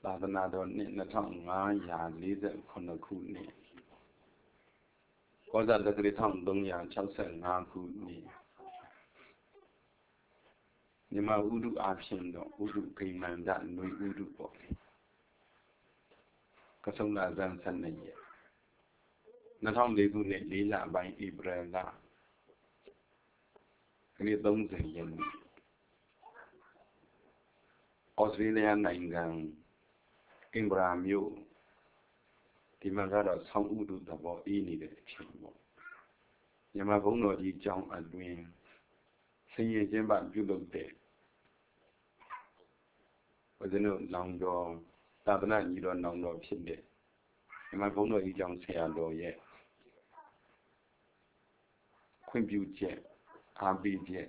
သာသနာတော်နှစ်2540ခုနှစ်ကောဇာတက္ကရာ1365ခုနှစ်မြန်မာဥဒုအဖြစ်တော့ဥဒုဂိမန္တနွေဥဒုပေါ့ကဆုံလာဇန်12ရက်2004ခုနှစ်4လပိုင်းဧပြီလခရစ်30ရက်နေ့ဩစတြေးလျနိုင်ငံကင်ဘရာမြို့ဒီမှာကတော့ဆောင်းဥဒုသဘောအေးနေတဲ့အချိန်ပေါ့မြန်မာဘုန်းတော်ကြီးကျောင်းအတွင်းဆင်ရင်ကျင်းပပြုလုပ်တဲ့ဘုရားတို့လောင်တော်သာသနာညီတော်လောင်တော်ဖြစ်တဲ့မြန်မာဘုန်းတော်ကြီးကျောင်းဆရာတော်ရဲ့ခွင့်ပြုချက်အားပေးချက်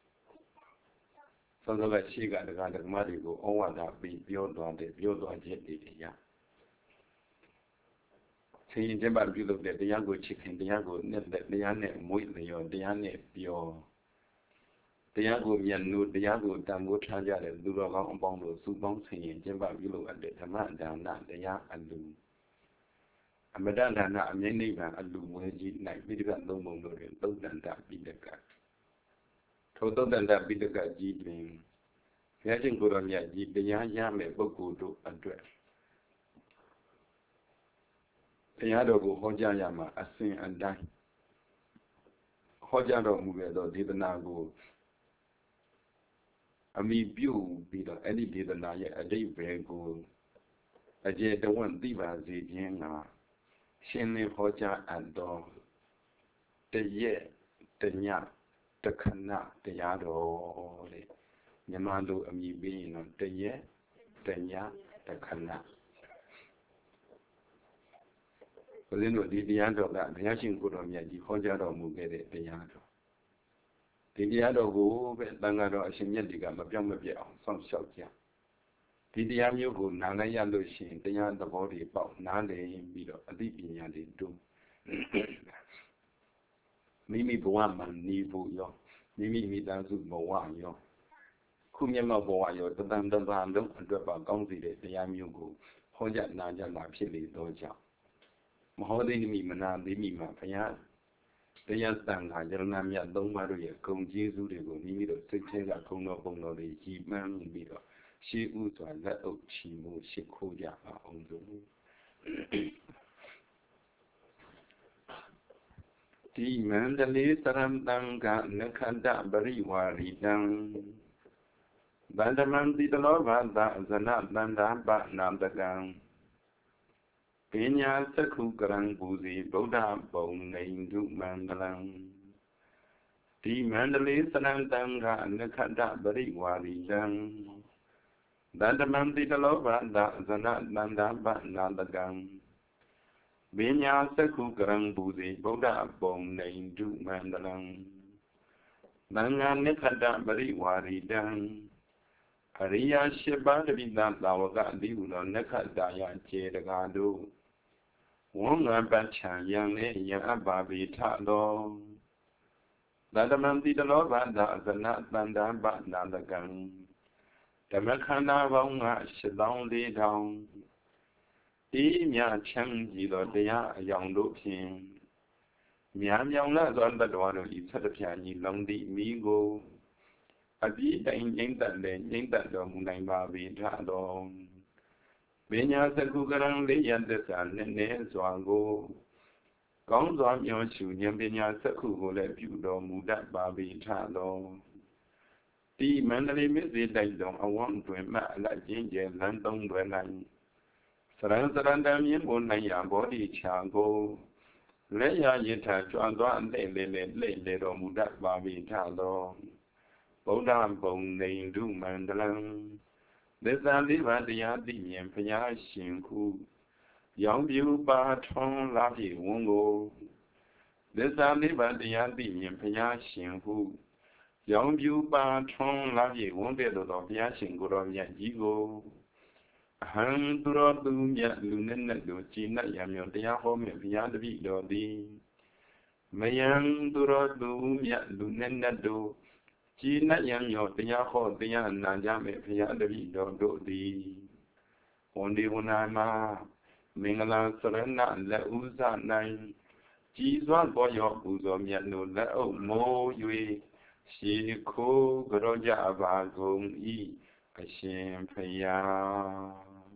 သောသောကရှိကတက္ကဓမ္မတွေကိုဩဝါဒပေးပြောသွားချက်တွေရဆင်ရင်ကျင်းပပြုလုပ်တဲ့တရားကိုချစ်ခင်တရားကိုနဲ့တရားနဲ့မွေးလျော်တရားနဲ့ပြောတရားကိုမြတ်လို့တရားကိုတန်ဖိုးထားကြတဲ့သူတော်ကောင်းအပေါင်းတို့စုပေါင်းဆင်ရင်ကျင်းပပြုလုပ်အပ်တဲ့ဓမ္မဒါနတရားအလူအမတ္တဒါနအမြဲနိဗ္ဗာန်အလူမွေးကြီး၌ပိဋကသုံးပုံတို့တွင်သုတ်တန်တပိဋကထိုသုတ်တန်တပိဋကကြီးတွင်ဘုရားရှင်ကိုယ်တော်မြတ်ကြီးတရားရမယ်ပုဂ္ဂိုလ်တို့အတွက်တရားတော်ကိုဟောကြားရမှာအစဉ်အတိုင်းဟောကြားတော်မူခဲ့သောဒေသနာကိုအမိပြုပြီးတော့အဲ့ဒီဒေသနာရဲ့အဓိပ္ပာယ်ကိုအကျေတဝန့်သိပါစေခြင်းကရှင်းလင်းဟောကြားအပ်သောတရက်တညတခဏတရားတော်တဲ့မြန်မာလိုအမိပေးရင်တော့တရက်တညတခဏဘုရားတို့ဒီတရားတော်ကဘုရားရှင်ကိုယ်တော်မြတ်ကြီးဟောကြားတော်မူခဲ့တဲ့တရားတော်ဒီတရားတော်ကိုပဲတန်ခါတော်အရှင်မြတ်တွေကမပြောင်းမပြတ်အောင်စောင့်ရှောက်ကြဒီတရားမျိုးကိုနားလိုက်ရလို့ရှိရင်တရားသဘောတွေပေါက်နားလည်ပြီးတော့အသိပညာတွေတူမိမိဘဝမှာနေဖို့ရောမိမိမိသားစုဘဝရောခုမျက်မှောက်ဘဝရောတန်တန်လုံးအတွက်ပါကောင်းစီတဲ့တရားမျိုးကိုဟောကြားနာကြားလာဖြစ်လေတော့ကြောင့်မဟောသိမိမနာသိမိမှာဘုရားတရားတန်ခါယရဏမြတ်သုံးပါးတို့ရဲ့ဂုဏ်ကျေးဇူးတွေကိုမိမိတို့စိတ်ထဲကဂုဏ်တော်ပုံတော်တွေကြည်မှန်းပြီးတော့ရှေးဥစွာလက်အုပ်ချီမှုရှိခိုးကြပါအောင်စို့ဒီမန္တလေးသရံတံကနခန္တပရိဝါရိတံဗန္ဓမံတိတလောဘသဇနတန္တာပနာတကံပညာသက္ခုကရံပူဇီဗုဒ္ဓပုံနေတုမန္တလံဒီမန္တလေးသရံတံကနခန္တပရိဝါရိတံဗန္ဓမံတိတလောဘသဇနတန္တာပနာတကံပညာသက္ခုကရံပူဇီဗုဒ္ဓပုံနေတုမန္တလံသံဃာနခန္တပရိဝါရိတံအရိယာရှိပါးတပိသသာဝကတိဟုသောနခတာယကျေတကားတို့ဝန္ငပတ်ချံယံနဲ့ယံအပ္ပဗေထသောသတ္တမံတိတလောဘသအဇနတန္တာပနာတကံဓမ္မခန္ဓာပေါင်း84,000ဤမြချမ်းကြီးသောတရားအယောင်တို့ဖြင့်မြာမြောင်လာသောတတ္တဝါတို့ဤဆက်တပြာညီလောင်သည့်မိကိုအပြည့်တိုင်ငြိမ့်သက်လည်းငြိမ့်သက်တော်မူနိုင်ပါပေထသောပညာသက္ကုကရံလေးရသစ္စာနဲ့စွာကိုကောင်းစွာမျှော်ရှုဉာဏ်ပညာသက္ခုကိုလည်းပြုတော်မူတတ်ပါပေထသောဒီမန္တလေးမြစ်စေတိုက်တော်အဝန်းတွင်မှအလတ်ချင်းကျဲလမ်းသုံးတွင်၌စရံတံမြင့်ပေါ်နိုင်ရာဘောဓိချာကိုလက်ရရထကြွသွားအလဲလေတော်မူတတ်ပါပေထသောဗုဒ္ဓပုံနေတုမန္တလံသစ္စာလေးပါးတရားသိမြင်ဘုရားရှင်ခုရောင်ပြူပါထွန်းလာပြီဝန်းကိုသစ္စာလေးပါးတရားသိမြင်ဘုရားရှင်ခုရောင်ပြူပါထွန်းလာပြီဝန်းတဲ့သောဘုရားရှင်ကိုယ်တော်မြတ်ကြီးကိုအဟံသူတော်သူမြတ်လူနဲ့တို့ကြည်နပ်ရမြော်တရားဟောမြတ်ဘုရားတပည့်တော်သည်မယံသူတော်သူမြတ်လူနဲ့တို့ကြည်နပ်ရမြော်တရားဟောတရားနာကြမယ်ဘုရားတပည့်တော်တို့သည်ဝန်ဒီဝန်နာမှာမင်္ဂလာစရဏလက်ဥဇနိုင်ကြီးစွာပေါ်ရောပူဇော်မြတ်တို့လက်အုပ်မိုး၍ရှေခိုးကြောကြပါကုန်ဤအရှင်ဖယား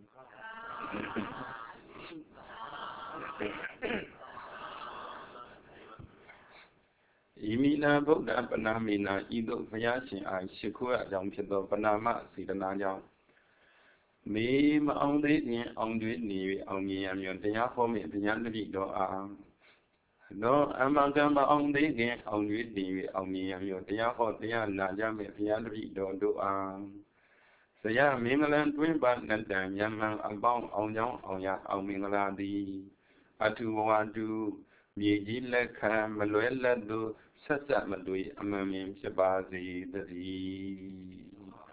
ဣမိနာဗုဒ္ဓပနာမိနာဤသို့ဘုရားရှင်အားရှိခိုးအကြောင်းဖြစ်သောပနာမစေတနာကြောင့်မေမအောင်သေးခြင်းအောင်ကျွေးနေ၍အောင်မြင်ရမည်တရားဟောမည်တရားတတိတော်အားတော့အမှန်ကမအောင်သေးခြင်းအောင်ကျွေးနေ၍အောင်မြင်ရမည်တရားဟောတရားနာကြမည်တရားတတိတော်တို့အားဆရာမင်္ဂလံတွင်ပါနတ္တံမြတ်မှန်အပေါင်းအောင်ကြောင်းအောင်ရအောင်မင်္ဂလာသည်အထုဝါတုမြေကြီးလက်ခံမလွဲလက်သို့ဆက်ဆက်မတွေ့အမှန်မြင်ဖြစ်ပါစေတည်း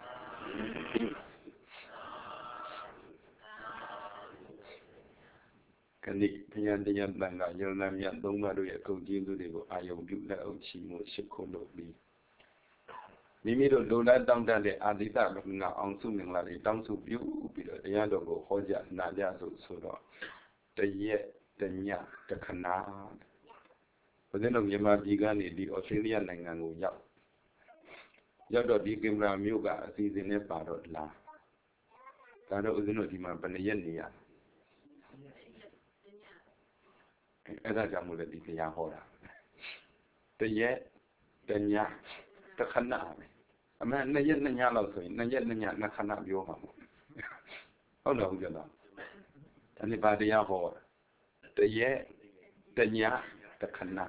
ခဏိဘုရားတရားတန်ခါယုံနာမြတ်သုံးပါးတို့ရဲ့အကုန်ကျေးဇူးတွေကိုအာယုံပြုလက်အုပ်ချီမှုရှိခိုးလို့ပြီးမိမိတို့လိုလားတောင်းတတဲ့အာတိတကမနာအောင်စုမင်္ဂလာတွေတောင်းစုပြုပြီးတော့တရားတော်ကိုဟောကြားနာကြဆိုတော့တရက်တညတခဏဘုရားတော်မြန်မာပြည်ကနေဒီဩစတြေးလျနိုင်ငံကိုရောက်တော့ဒီကင်မရာမျိုးကအစီအစဉ်နဲ့ပါတော့လာဒါတော့ဦးဇင်းတို့ဒီမှာဘယ်နှစ်ရက်နေရအဲ့ဒါကြောင့်မို့လဲဒီတရားဟောတာတရက်တညတခဏပဲအမှန်2ရက်2ညလောက်ဆိုရင်2ရက်2ည2ခဏပြောမှာဟုတ်တယ်ဟုတ်ကြလားဒါနဲ့ဗာတရားဟောတရက်တညတခဏ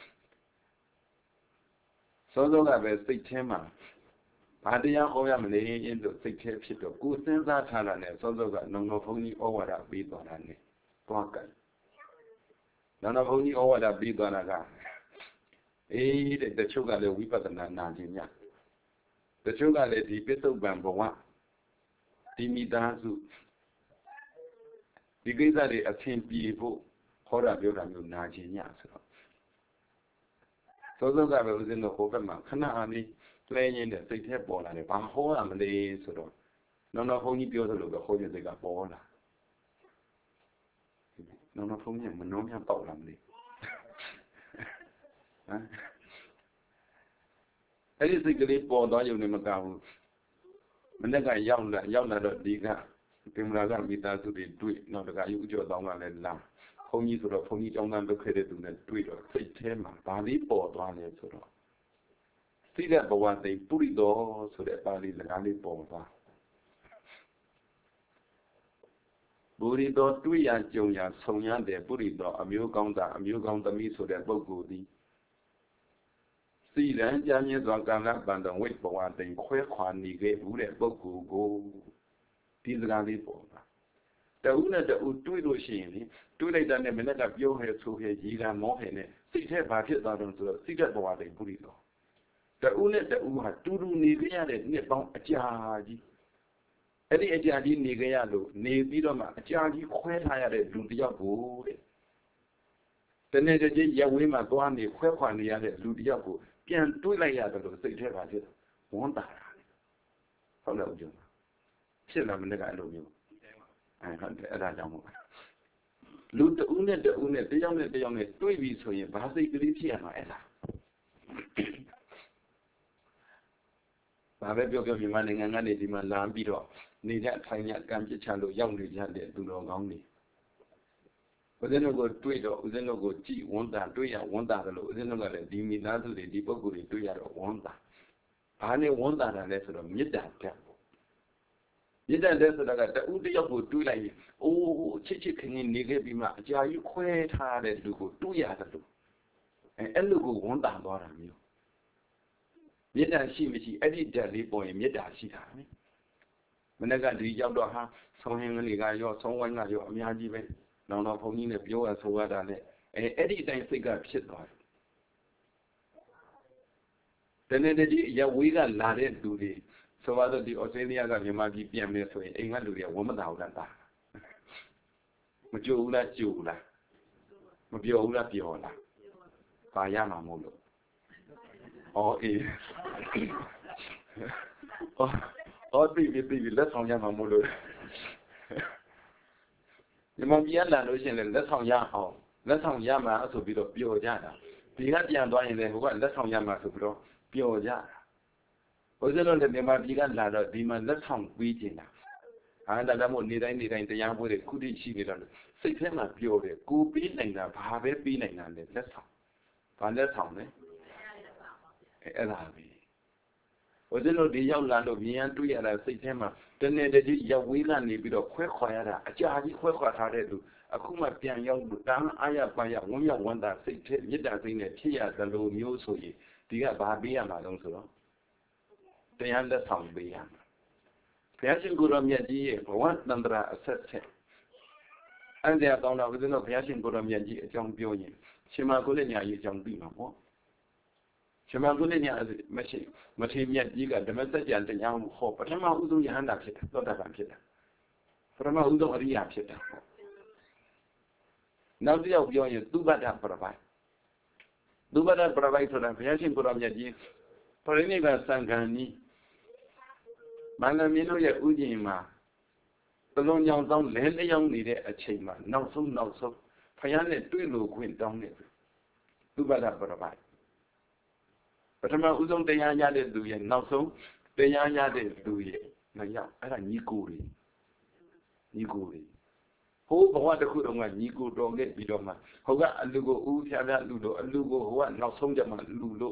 စောစောကပဲစိတ်ထဲမှာဘာတရားဟောရမလဲလို့စိတ်ထဲဖြစ်တော့ကိုယ်စဉ်းစားထားတာနဲ့စောစောကနောင်တော်ဘုန်းကြီးဩဝါဒပေးသွားတာနဲ့တွားကြတယ်နောင်တော်ဘုန်းကြီးဩဝါဒပေးသွားတာကတဲ့တချို့ကလည်းဝိပဿနာနာခြင်းညတချို့ကလည်းဒီပစ္စုပန်ဘဝဒီမိသားစုဒီကိစ္စတွေအဆင်ပြေဖို့ဟောတာပြောတာမျိုးနာခြင်းညဆိုတော့စောစောကပဲဦးဇင်းတို့ဟိုဘက်မှာခဏအားလေးလဲရင်းတဲ့စိတ်ထဲပေါ်လာတယ်ဘာဟောရမလဲဆိုတော့နောင်တော်ဘုန်းကြီးပြောသလိုပဲဟောခြင်းစိတ်ကပေါ်လာနောင်တော်ဘုန်းကြီးမနှောမြပေါက်လာမလဲဟမ်အဲ့ဒီစိတ်ကလေးပေါ်သွားရုံနဲ့မကဘူးမနေ့ကရောက်လာတော့ဒီကကင်မရာကမိသားစုတွေတွေ့နောက်တကအယူအကျော်တောင်းကလည်းလာဘုန်းကြီးဆိုတော့ဘုန်းကြီးကျောင်းသားလုပ်ခဲ့တဲ့သူနဲ့တွေ့တော့စိတ်ထဲမှာဘာလေးပေါ်သွားလဲဆိုတော့သိတဲ့ဘဝသိပုရိသောဆိုတဲ့ပါဠိစကားလေးပေါ်သွားပုရိသောတွေ့ရကြုံရဆုံရတဲ့ပုရိသောအမျိုးကောင်းသားအမျိုးကောင်းသမီးဆိုတဲ့ပုဂ္ဂိုလ်သည်စီရန်ကြမြဲစွာကာလပန်တော်ဝိဘဝသိခွဲခွာနေခဲ့ဘူးတဲ့ပုဂ္ဂိုလ်ကိုဒီစကားလေးပေါ်တာတဦးနဲ့တဦးတွေ့လို့ရှိရင်တွေ့လိုက်တဲ့မနေ့ကပြောဟဲဆိုဟဲရီကမောဟဲနဲ့စိတ်ထဲဘာဖြစ်သွားတော့ဆိုတော့စိတ်သက်ဘဝသိပုရိသောတဦးနဲ့တဦးဟာတူတူနေကြရတဲ့နှစ်ပေါင်းအကြာကြီးအဲ့ဒီအကြာကြီးနေကြရလို့နေပြီးတော့မှအကြာကြီးခွဲထားရတဲ့လူတစ်ယောက်ကိုတဲ့တနေ့တည်းရဝေးမှာသွားနေခွဲခွာနေရတဲ့လူတစ်ယောက်ကိုပြန်တွေးလိုက်ရတယ်လို့စိတ်ထဲပါဖြစ်ဝန်တာဟုတ်လားဦးကျော်ဖြစ်လာမနေ့ကအဲ့လိုမျိုးဟုတ်တယ်အဲ့ဒါကြောင့်မို့လူတဦးနဲ့တဦးနဲ့တယောက်နဲ့တယောက်နဲ့တွေးပြီးဆိုရင်ဘာစိတ်ကလေးဖြစ်ရမှာအဲ့ဒါဘာပဲပြောမြန်မာနိုင်ငံကနေဒီမှာလာပြီးတော့နေတဲ့ထိုင်ရကံပြစ်ချလို့ရောက်နေကြတဲ့သူတော်ကောင်းတွေဦးဇင်းတို့ကိုတွေ့တော့ဦးဇင်းတို့ကိုကြည်ဝန်တာတွေ့ရဝန်တာတယ်လို့ဦးဇင်းတို့ကလည်းဒီမိသားစုတွေဒီပုဂ္ဂိုလ်တွေတွေ့ရတော့ဝန်တာဘာနဲ့ဝန်တာတာလဲဆိုတော့မေတ္တာဓာတ်မေတ္တာဓာတ်ဆိုတာကတဦးတယောက်ကိုတွေ့လိုက်ရင်အိုးချစ်ချစ်ခင်ခင်နေခဲ့ပြီးမှအကြာကြီးခွဲထားတဲ့လူကိုတွေ့ရတယ်လို့အဲ့လူကိုဝန်တာသွားတာမျိုးမေတ္တာရှိမရှိအဲ့ဒီဓာတ်လေးပေါ်ရင်မေတ္တာရှိတာပဲမနေ့ကဒီရောက်တော့ဟာဆောင်းဟင်းကလေးကရောဆောင်းဝိုင်းကရောအများကြီးပဲနောင်တော်ဘုန်းကြီးနဲ့ပြောရဆိုရတာနဲ့အဲ့ဒီအတိုင်းစိတ်ကဖြစ်သွားတယ်တနေ့တည်းရဝေးကလာတဲ့လူတွေဆိုတော့ဒီဩစတြေးလျကမြန်မာပြည်ပြန်မယ်ဆိုရင်အိမ်ကလူတွေကဝမ်းမသာဘူးလားတာမကြိုဘူးလားကြိုဘူးလားမပြောဘူးလားပြောလားပါရမှာမဟုတ်လို့အေးသိပြီလက်ဆောင်ရမှာမဟုတ်လို့你们别拦路线了，那场也好，那场也嘛是比较标价的，别个点多人的，不管那场也嘛是比较标价的。我这种的你们别个拦着，你们那场规矩呢？啊，大家莫你တိုင်းတရားပွဲတွေခုတိရှိနေတော့စိတ်ထဲမှာပြောတယ်ကိုပြီးနိုင်တာဘာပဲပြီးနိုင်တာလဲလက်ဆောင်ဘာလက်ဆောင်လဲအဲ့ဒါပဲဘုရားတို့ဒီရောက်လာလို့မြင်ရတွေ့ရတာစိတ်ထဲမှာတနေ့တည်းရောက်ဝေးကနေပြီးတော့ခွဲခွာရတာအကြာကြီးခွဲခွာထားတဲ့သူအခုမှပြန်ရောက်လို့တန်းအားရပါရဝန်းရောက်ဝန်းတာစိတ်ထဲမေတ္တာစိတ်နဲ့ဖြစ်ရသလိုမျိုးဆိုရင်ဒီကဘာပေးရမှာလဲဆိုတော့တရားလက်ဆောင်ပေးရမှာဘုရားရှင်ကိုယ်တော်မြတ်ကြီးရဲ့ဘဝတန္တရာအဆက်ဆက်အဲ့ဒီအကောင်းတော်ဦးဇင်းတို့ဘုရားရှင်ကိုယ်တော်မြတ်ကြီးအကြောင်းပြောရင်ရှင်မကုလညာကြီးအကြောင်းသိမှာပေါ့ရှင်မကုလညာမရှိမထေမြတ်ကြီးကဓမ္မစကြာတရားကိုဟောပထမဦးဆုံးယဟန္တာဖြစ်တယ်သောတာပန်ဖြစ်တယ်ပထမဦးဆုံးအရိယာဖြစ်တယ်နောက်တစ်ယောက်ပြောရင်သုဘဒ္ဓပရပိုက်သုဘဒ္ဓပရပိုက်ဆိုတာဘုရားရှင်ကိုယ်တော်မြတ်ကြီးပရိနိဗ္ဗာန်စံခံကြီးမန္တမင်းတို့ရဲ့ဥဒိမှာတလုံးကြောင်တောင်းလဲလျောင်းနေတဲ့အချိန်မှာနောက်ဆုံးဖယားနဲ့တွေ့လို့ခွင့်တောင်းနေတယ်သုဘဒ္ဓပရပိုက်ပထမဦးဆုံးတရားရတဲ့သူရဲ့နောက်ဆုံးတရားရတဲ့သူရဲ့နှစ်ယောက်အဲ့ဒါညီကိုတွေဟိုးဘဝတစ်ခုတော့ကညီကိုတော်ခဲ့ပြီးတော့မှဟိုကအလူကိုဦးဖြားဖြားလူလို့အလူကိုဟိုကနောက်ဆုံးကြမှာလူလို့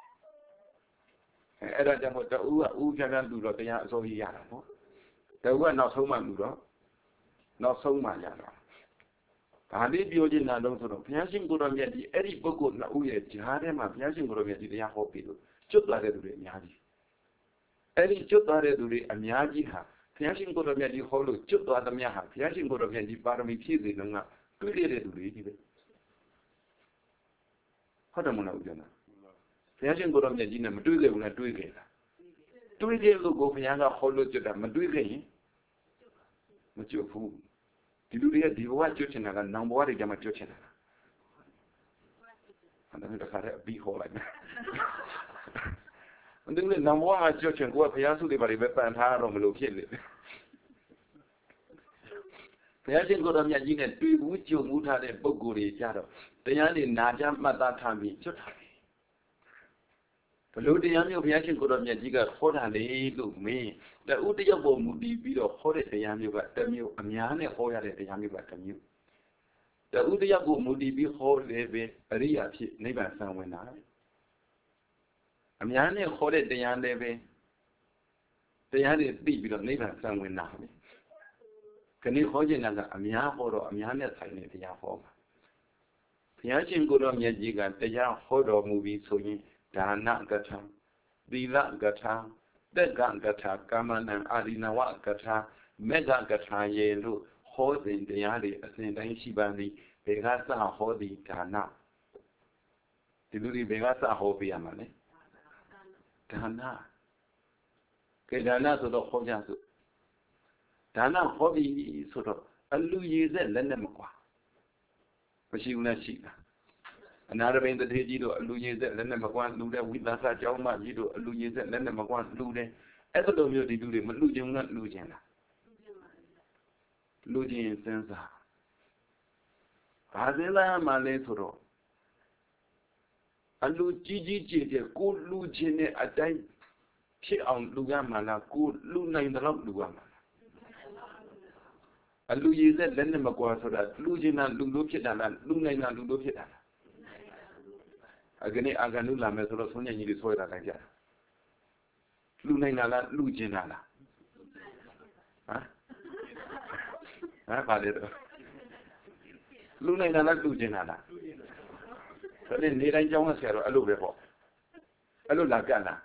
အဲ့ဒါကြောင့်မို့တူကဦးဖြားဖြားလူတော့တရားအစိုးရရတာပေါ့တူကနောက်ဆုံးမှလူတော့နောက်ဆုံးမှရတာဒါလေးပြောချင်တာတော့ဆိုတော့ဘုရားရှင်ကိုယ်တော်မြတ်ကြီးအဲ့ဒီပုဂ္ဂိုလ်နှစ်ဦးရဲ့ဂျားထဲမှာဘုရားရှင်ကိုယ်တော်မြတ်ကြီးတရားဟောပြီးလို့ကျွတ်သွားတဲ့သူတွေအများကြီးအဲ့ဒီကျွတ်သွားတဲ့သူတွေအများကြီးဟာဘုရားရှင်ကိုယ်တော်မြတ်ကြီးဟောလို့ကျွတ်သွားသမျှဟာဘုရားရှင်ကိုယ်တော်မြတ်ကြီးပါရမီဖြည့်စေလုံးကတွေ့ရတဲ့သူတွေကြီးပဲဟုတ်တယ်မလားဦးဇင်းဘုရားရှင်ကိုယ်တော်မြတ်ကြီးနဲ့မတွေ့ခဲ့ဘူးလားတွေ့ခဲ့လားတွေ့ခဲ့လို့ကိုဘုရားကဟောလို့ကျွတ်တာမတွေ့ခဲ့ရင်မကျွတ်ဘူးဒီလူတွေကဒီဘဝကျွတ်ချင်တာကနောင်ဘဝတွေကျမှကျွတ်ချင်တာအဲ့ဒါနဲ့တခါတည်းအပြီးဟောလိုက်မယ်ဒီလိုနောင်ဘဝကကျွတ်ချင်ကိုကဘုရားစုတွေဘာတွေပဲပန်ထားတော့မလို့ဖြစ်နေတယ်ဘုရားရှင်ကိုယ်တော်မြတ်ကြီးနဲ့တွေ့ဘူးကြုံမှုထားတဲ့ပုဂ္ဂိုလ်တွေကြတော့တရားတွေနာကြမှတ်သားထားပြီးကျွတ်ထားတယ်ဘလို့တရားမျိုးဘုရားရှင်ကိုယ်တော်မြတ်ကြီးကဟောတာလေလို့မင်းတူတယောက်ပေါ်မူတည်ပြီးတော့ဟောတဲ့တရားမျိုးကတစ်မျိုးအများနဲ့ဟောရတဲ့တရားမျိုးကတစ်မျိုးတူတယောက်ကိုမူတည်ပြီးဟောလေပဲအရိယာဖြစ်နိဗ္ဗာန်ဆံဝင်တာအများနဲ့ဟောတဲ့တရားလည်းပဲတရားတွေသိပြီးတော့နိဗ္ဗာန်ဆံဝင်တာပဲခဏဟောခြင်းကအများဟောတော့အများနဲ့ဆိုင်တဲ့တရားဟောမှာဘုရားရှင်ကိုယ်တော်မြတ်ကြီးကတရားဟောတော်မူပြီးဆိုရင်ဒါနကထာသီလကထာတက္ကကထာကာမနံအာရိနဝကထာမေဃကထာရေလို့ဟောစဉ်တရားတွေအစဉ်တိုင်းရှိပါသည်ဘေကစဟောသည်ဒါနဒီလူတွေဘေကစဟောပြရမှာလေဒါနကဲဒါနဆိုတော့ဟောကြစို့ဒါနဟောပြီဆိုတော့အလူရည်ဆက်လက်နဲ့မကွာမရှိဘူးလားရှိလားအနာရဘိန်တထေကြီးတို့အလူရည်ဆက်လက်နဲ့မကွာလူတဲ့ဝိသသကျောင်းမကြီးတို့အလူရည်ဆက်လက်နဲ့မကွာလူတဲ့အဲ့လိုမျိုးဒီလူတွေမလူခြင်းကလူခြင်းလားလူခြင်းစဉ်းစားဘာစဉ်းစားမှလဲဆိုတော့အလူကြီးကြီးကျယ်ကျယ်ကိုလူခြင်းနဲ့အတိုင်းဖြစ်အောင်လူရမှာလားကိုလူနိုင်တယ်လို့လူရမှာအလူရည်ဆက်လက်နဲ့မကွာဆိုတာလူခြင်းလားလူလို့ဖြစ်တာလားလူနိုင်တာလူလို့ဖြစ်တာလားအခဏအာဂနုလာမယ်ဆိုတော့ဆုံးညကြီးတွေဆွဲတာလိုက်ကြလူနိုင်တာလားလူခြင်းတာလားပါလေတော့လူနိုင်တာလားလူခြင်းတာလားဒါနဲ့နေတိုင်းကြောင်းဆရာတော့အဲ့လိုပဲပေါ့အဲ့လိုလာကတ်လား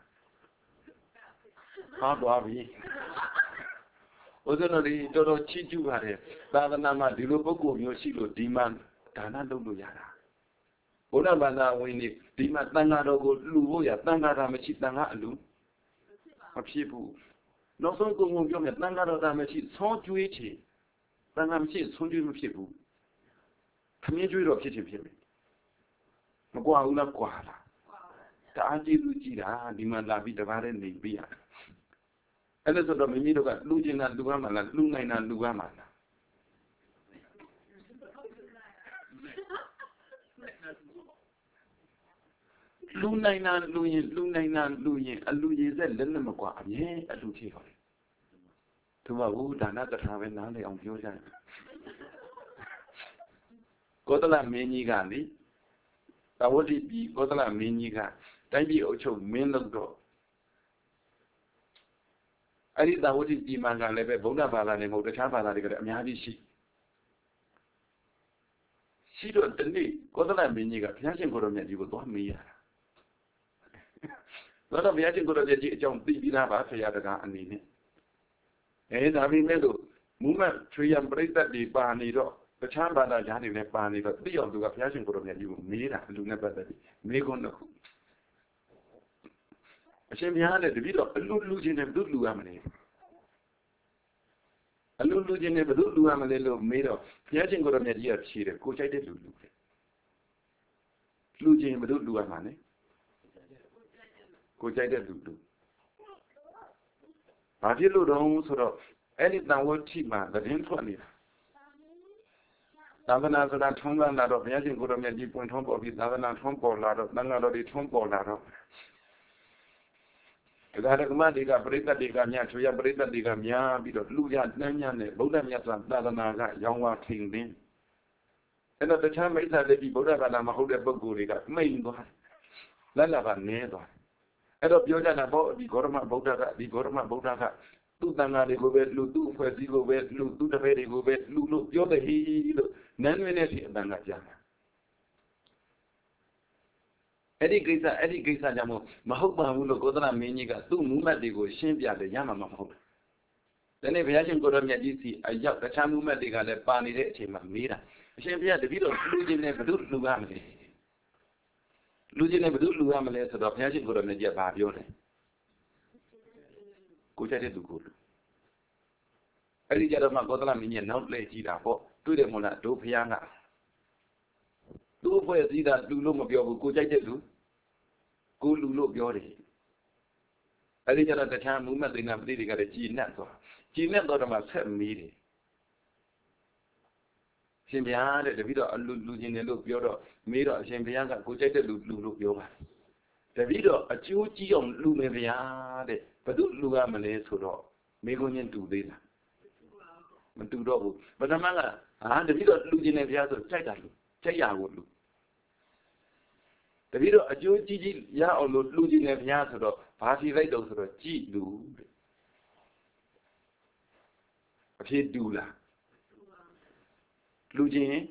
ဟောသွားပြီဥဒ္ဒနာဒီတော်တော်ချီးကျူးပါတယ်သာသနာမှာဒီလိုပုဂ္ဂိုလ်မျိုးရှိလို့ဒီမှာဒါနလုပ်လို့ရတာဘုရားဘာသာဝင်နေဒီမှာတန်ဃာတော်ကိုလှူဖို့ရတန်ဃာတာမရှိတန်ဃာအလူမဖြစ်ဘူးနောက်ဆုံးကုံပြောမယ်တန်ဃာတော်တာမရှိဆုံးကျွေးချေတန်ဃာမရှိဆုံးကျွေးမဖြစ်ဘူးခမင်းကျွေးတော့ဖြစ်ချင်ဖြစ်မယ်မကွာဘူးလားကွာလားတအားကျေးဇူးကြည်တာဒီမှာလာပြီးတပါးနဲ့နေပြရအဲ့ဒါဆိုတော့မိမိတို့ကလူကျင်တာလူရမှာလားလူနိုင်တာလူရမှာလားလူနိုင်တာလူရင်လူနိုင်တာလူရင်အလူရည်ဆက်လက်လက်မကွာအမြဲအလူဖြစ်ပါလေသူကဝုဒါနတထာပဲနားလေအောင်ပြောကြတယ်ကောသလမင်းကြီးကလေသဝတိပြည်ကောသလမင်းကြီးကတိုင်းပြည်အုပ်ချုပ်မင်းလုပ်တော့အဲ့ဒီသဝတိပြည်မှာကလည်းပဲဗုဒ္ဓဘာသာနဲ့မဟုတ်တခြားဘာသာတွေကလည်းအများကြီးရှိတော့ဒီနေ့ကောသလမင်းကြီးကဘုရားရှင်ကိုရောမြတ်ကြီးကိုသွားမေးရတာတော့ဘုရားရှင်ကိုရောမြတ်ကြီးအကြောင်းသိပြီးသားပါဆရာတကားအနေနဲ့ဒါပေမဲ့လို့မူမတ်ချွေရံပရိသတ်တွေပါနေတော့တခြားဘာသာကြားတွေလည်းပါနေတော့သိအောင်သူကဘုရားရှင်ကိုရောမြတ်ကြီးကိုမေးတာလူနဲ့ပတ်သက်ပြီးမေးခွန်းတော့အရှင်ဘုရားလည်းတပည့်တော်အလူချင်းနဲ့ဘုသူလူရမလဲအလူချင်းနဲ့ဘုသူလူရမလဲလို့မေးတော့ဘုရားရှင်ကိုရောမြတ်ကြီးကဖြေတယ်ကိုကြိုက်တဲ့လူတယ်လူချင်းဘုသူလူရမှာလဲကိုကြိုက်တဲ့လူဘာဖြစ်လို့တော့ဆိုတော့အဲ့ဒီတန်ဝတ်ထိမှာသတင်းထွက်နေတာသာသနာဆိုတာထုံးလာတော့ဘုရားရှင်ကိုရောမြတ်ကြီးပွင့်ထုံးပေါ်ပြီးသာသနာထုံးပေါ်လာတော့သံဃာတော်တွေထုံးပေါ်လာတော့ဒါကမှဒီကပရိသတ်တွေကများချွေရပရိသတ်တွေကများပြီးတော့လူရနှမ်းညံ့တဲ့ဗုဒ္ဓမြတ်စွာသာသနာကရောင်းဝထိန်သိမ်းအဲ့တော့တခြားမိစ္ဆာတွေပြီးဗုဒ္ဓဘာသာမဟုတ်တဲ့ပုဂ္ဂိုလ်တွေကမိန်သွားလက်လာကနဲသွားအဲ့တော့ပြောကြတာပေါ့ဒီဂေါရမဗုဒ္ဓကဒီဂေါရမဗုဒ္ဓကသူ့တန်ဃာတွေကိုပဲလူသူ့အဖွဲ့အစည်းကိုပဲလူသူ့တပည့်တွေကိုပဲလူလို့ပြောတဲ့ဟီလို့နန်းတွင်နဲ့ဒီအတန်ကကြားတာအဲ့ဒီကိစ္စကြောင့်မဟုတ်ပါဘူးလို့ကောသလမင်းကြီးကသူ့မူမတ်တွေကိုရှင်းပြတယ်ရမှာမဟုတ်ဘူး။ဒါနဲ့ဘုရားရှင်ကိုရောမြတ်ကြီးစီအရောက်တခြားမူမတ်တွေကလည်းပါနေတဲ့အချိန်မှာမေးတာအရှင်ဘုရားတပည့်တော်လူချင်းနဲ့ဘု து လူရမလဲလူချင်းနဲ့ဘု து လူရမလဲဆိုတော့ဘုရားရှင်ကိုရောမြတ်ကြီးကဘာပြောလဲကိုကြတဲ့သူကိုအဲ့ဒီကြတော့မှကောသလမင်းကြီးနောက်လှည့်ကြည့်တာပေါ့တွေ့တယ်မို့လားတို့ဘုရားကသူ့အဖွဲ့အစည်းကလူလို့မပြောဘူးကိုကြိုက်တဲ့လူကိုလူလို့ပြောတယ်အဲ့ဒီကျတော့တခြားမူမတ်သိနာပတိတွေကလည်းကြည်နက်တော့မှဆက်မေးတယ်ရှင်ဘုရားတဲ့တပည့်တော်အလူချင်းတယ်လို့ပြောတော့မေးတော့အရှင်ဘုရားကကိုကြိုက်တဲ့လူလို့ပြောပါတယ်တပည့်တော်အကျိုးကြီးအောင်လူမယ်ဗျာတဲ့ဘယ်သူလူရမလဲဆိုတော့မေးခွန်းချင်းတူသေးလားမတူတော့ဘူးပထမကတပည့်တော်လူချင်းတယ်ဗျာဆိုကြိုက်တာလူကြိုက်ရကိုလူတပည့်တော်အကျိုးကြီးရအောင်လို့လူချင်းတယ်ဗျာဆိုတော့ဘာဖြေလိုက်တော့ဆိုတော့ကြည်လူတဲ့အဖြစ်တူလားလူချင်း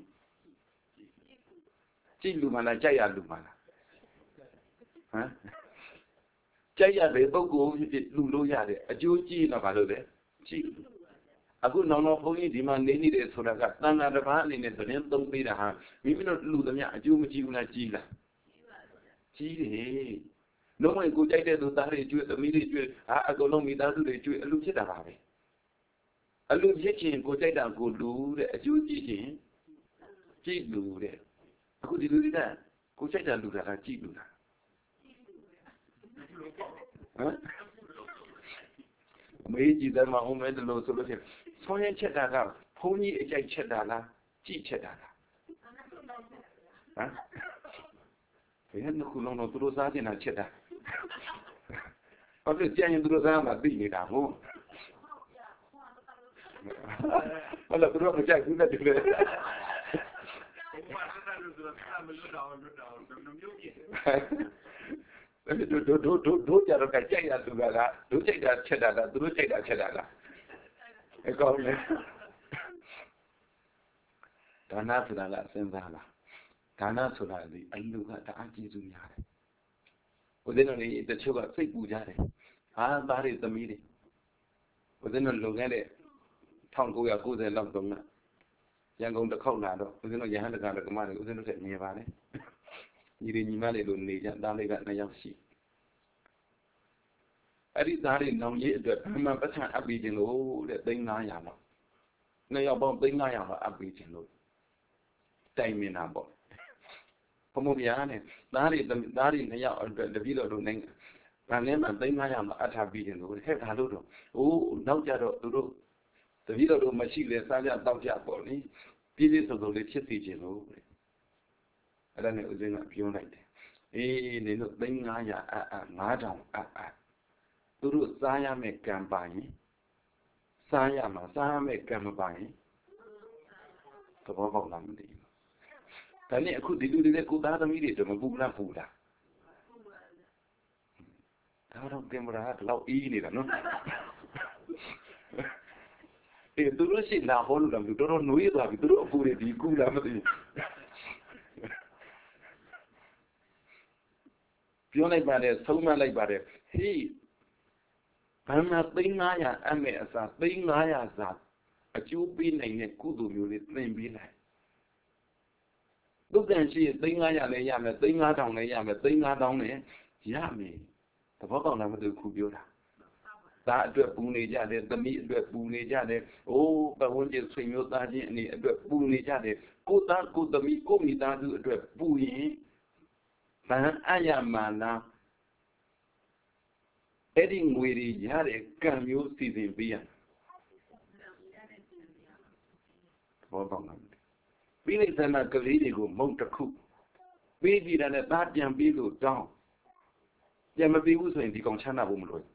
ကြည်လူမှလားကြိုက်ရလူမှလားဟမ်ကြိုက်ရတဲ့ပုဂ္ဂိုလ်ဖြစ်လူလို့ရတယ်အကျိုးကြီးတော့ဘာလို့လဲကြည်လူအခုနောင်ဘုန်းကြီးဒီမှာနေနေတယ်ဆိုတာကတန်ခါတစ်ပါးအနေနဲ့သတင်းသုံးပေးတာဟာမိမိတို့လူသမျှအကျိုးမကြည့်ဘူးလားကြည်လားကြီးတယ်လုံးဝကိုကြိုက်တဲ့သူသားတွေကျွေးသမီးတွေကျွေးအကုန်လုံးမိသားစုတွေကျွေးအလူဖြစ်တာပါပဲအလူဖြစ်ခြင်းကိုကြိုက်တာကိုလူတဲ့အကျိုးကြည့်ခြင်းကြည့်လူတဲ့အခုဒီလူတွေကကိုကြိုက်တာလူတာကကြည့်လူတာဟမ်မေးကြည့်တယ်မအောင်မဲတယ်လို့ဆိုလို့ရှိရင်ဆောင်းရင်ချက်တာကဘုန်းကြီးအကြိုက်ချက်တာလားကြည့်ချက်တာလားဟမ်ဘယ်နှခုလုံးတော့သူတို့စားနေတာချက်တာဘာဖြစ်ကြရင်သူတို့စားမှသိနေတာဟုတ်ဘာလို့သူတို့မကြိုက်ဘူးနဲ့တူလေတို့ကြတော့ကြိုက်ရသူကတို့ကြိုက်တာချက်တာလားသူတို့ကြိုက်တာချက်တာလားအကောင်းလေဒါနဆိုတာကစဉ်းစားလားဒါနဆိုတာဒီအလူကတအားကျေးဇူးများတယ်ဦးဇင်းတို့တွေတချို့ကစိတ်ပူကြတယ်သားတွေသမီးတွေဦးဇင်းတို့လုံခဲ့တဲ့1990လောက်တုန်းကရန်ကုန်တစ်ခေါက်လာတော့ဦးဇင်းတို့ရဟန်းတက္ကမတွေဦးဇင်းတို့ဆက်မြင်ပါလေညီတွေညီမတွေလို့နေကြသားလေးက2ယောက်ရှိအဲ့ဒီသားတွေနောင်ရေးအတွက်ဗမာပတ်စံအပ်ပြီးခြင်းလို့တဲ့3,500လောက်2ယောက်ပေါင်း3,500လောက်အပ်ပြီးခြင်းလို့တိုင်မင်တာပေါ့ဘုံဘုရားနဲ့သားတွေ2ယောက်အတွက်တပည့်တော်တို့နိုင်ငံဗန်ထဲမှာ300-500မှာအပ်ထားပြီးရင်လို့ဟဲ့ဒါလို့တော့အိုးနောက်ကြတော့သူတို့တပည့်တော်တို့မရှိလေစားကြတောက်ကြပေါ့လေပြည့်ပြည့်စုံစုံလေးဖြစ်စီခြင်းလို့အဲ့ဒါနဲ့ဦးဇင်းကပြောလိုက်တယ်အေးနေလို့300-5009000သူတို့စားရမယ့်ကံပါရင်စားရမှာစားရမယ့်ကံမပါရင်သဘောပေါက်လားမသိဘူးဒါနဲ့အခုဒီလူတွေနဲ့ကိုသားသမီးတွေတော့မပူလားပူလားဒါတော့ကင်မရာကတော့အေးနေတာနော်အေးသူတို့ရှိလာဟောလို့တော့တော်တော်နှွေးသွားပြီသူတို့အပူတွေဒီကူလားမသိဘူးပြောလိုက်ပါတယ်ဆုံးမလိုက်ပါတယ်ဟေးဘာမှ300-500အမဲ့အစား300-500စာအကျိုးပေးနိုင်တဲ့ကုသိုလ်မျိုးလေးသင်ပေးလိုက်ဒုက္ခရှိ300-500လည်းရမယ်3-5000လည်းရမယ်3-5000လည်းရမယ်သဘောကောင်းလားမသိဘူးခုပြောတာဒါအတွက်ပူနေကြတယ်သမီးအတွက်ပူနေကြတယ်အိုးဘဝန်းကျင်ဆွေမျိုးသားချင်းအနေအတွက်ပူနေကြတယ်ကိုသားကိုသမီးကိုမိသားစုအတွက်ပူရင်ဗန်အယမာနာအဲ့ဒီငွေတွေရတဲ့ကံမျိုးစီစဉ်ပေးရဘောပေါင်းတယ်ပြီးလိုက်တဲ့ကလေးတွေကိုမုတ်တစ်ခုပေးပြီးတယ်နဲ့သားပြန်ပြီးလို့တောင်းပြန်မပြီးဘူးဆိုရင်ဒီကောင်ချမ်းသာဖို့မလိုဘူး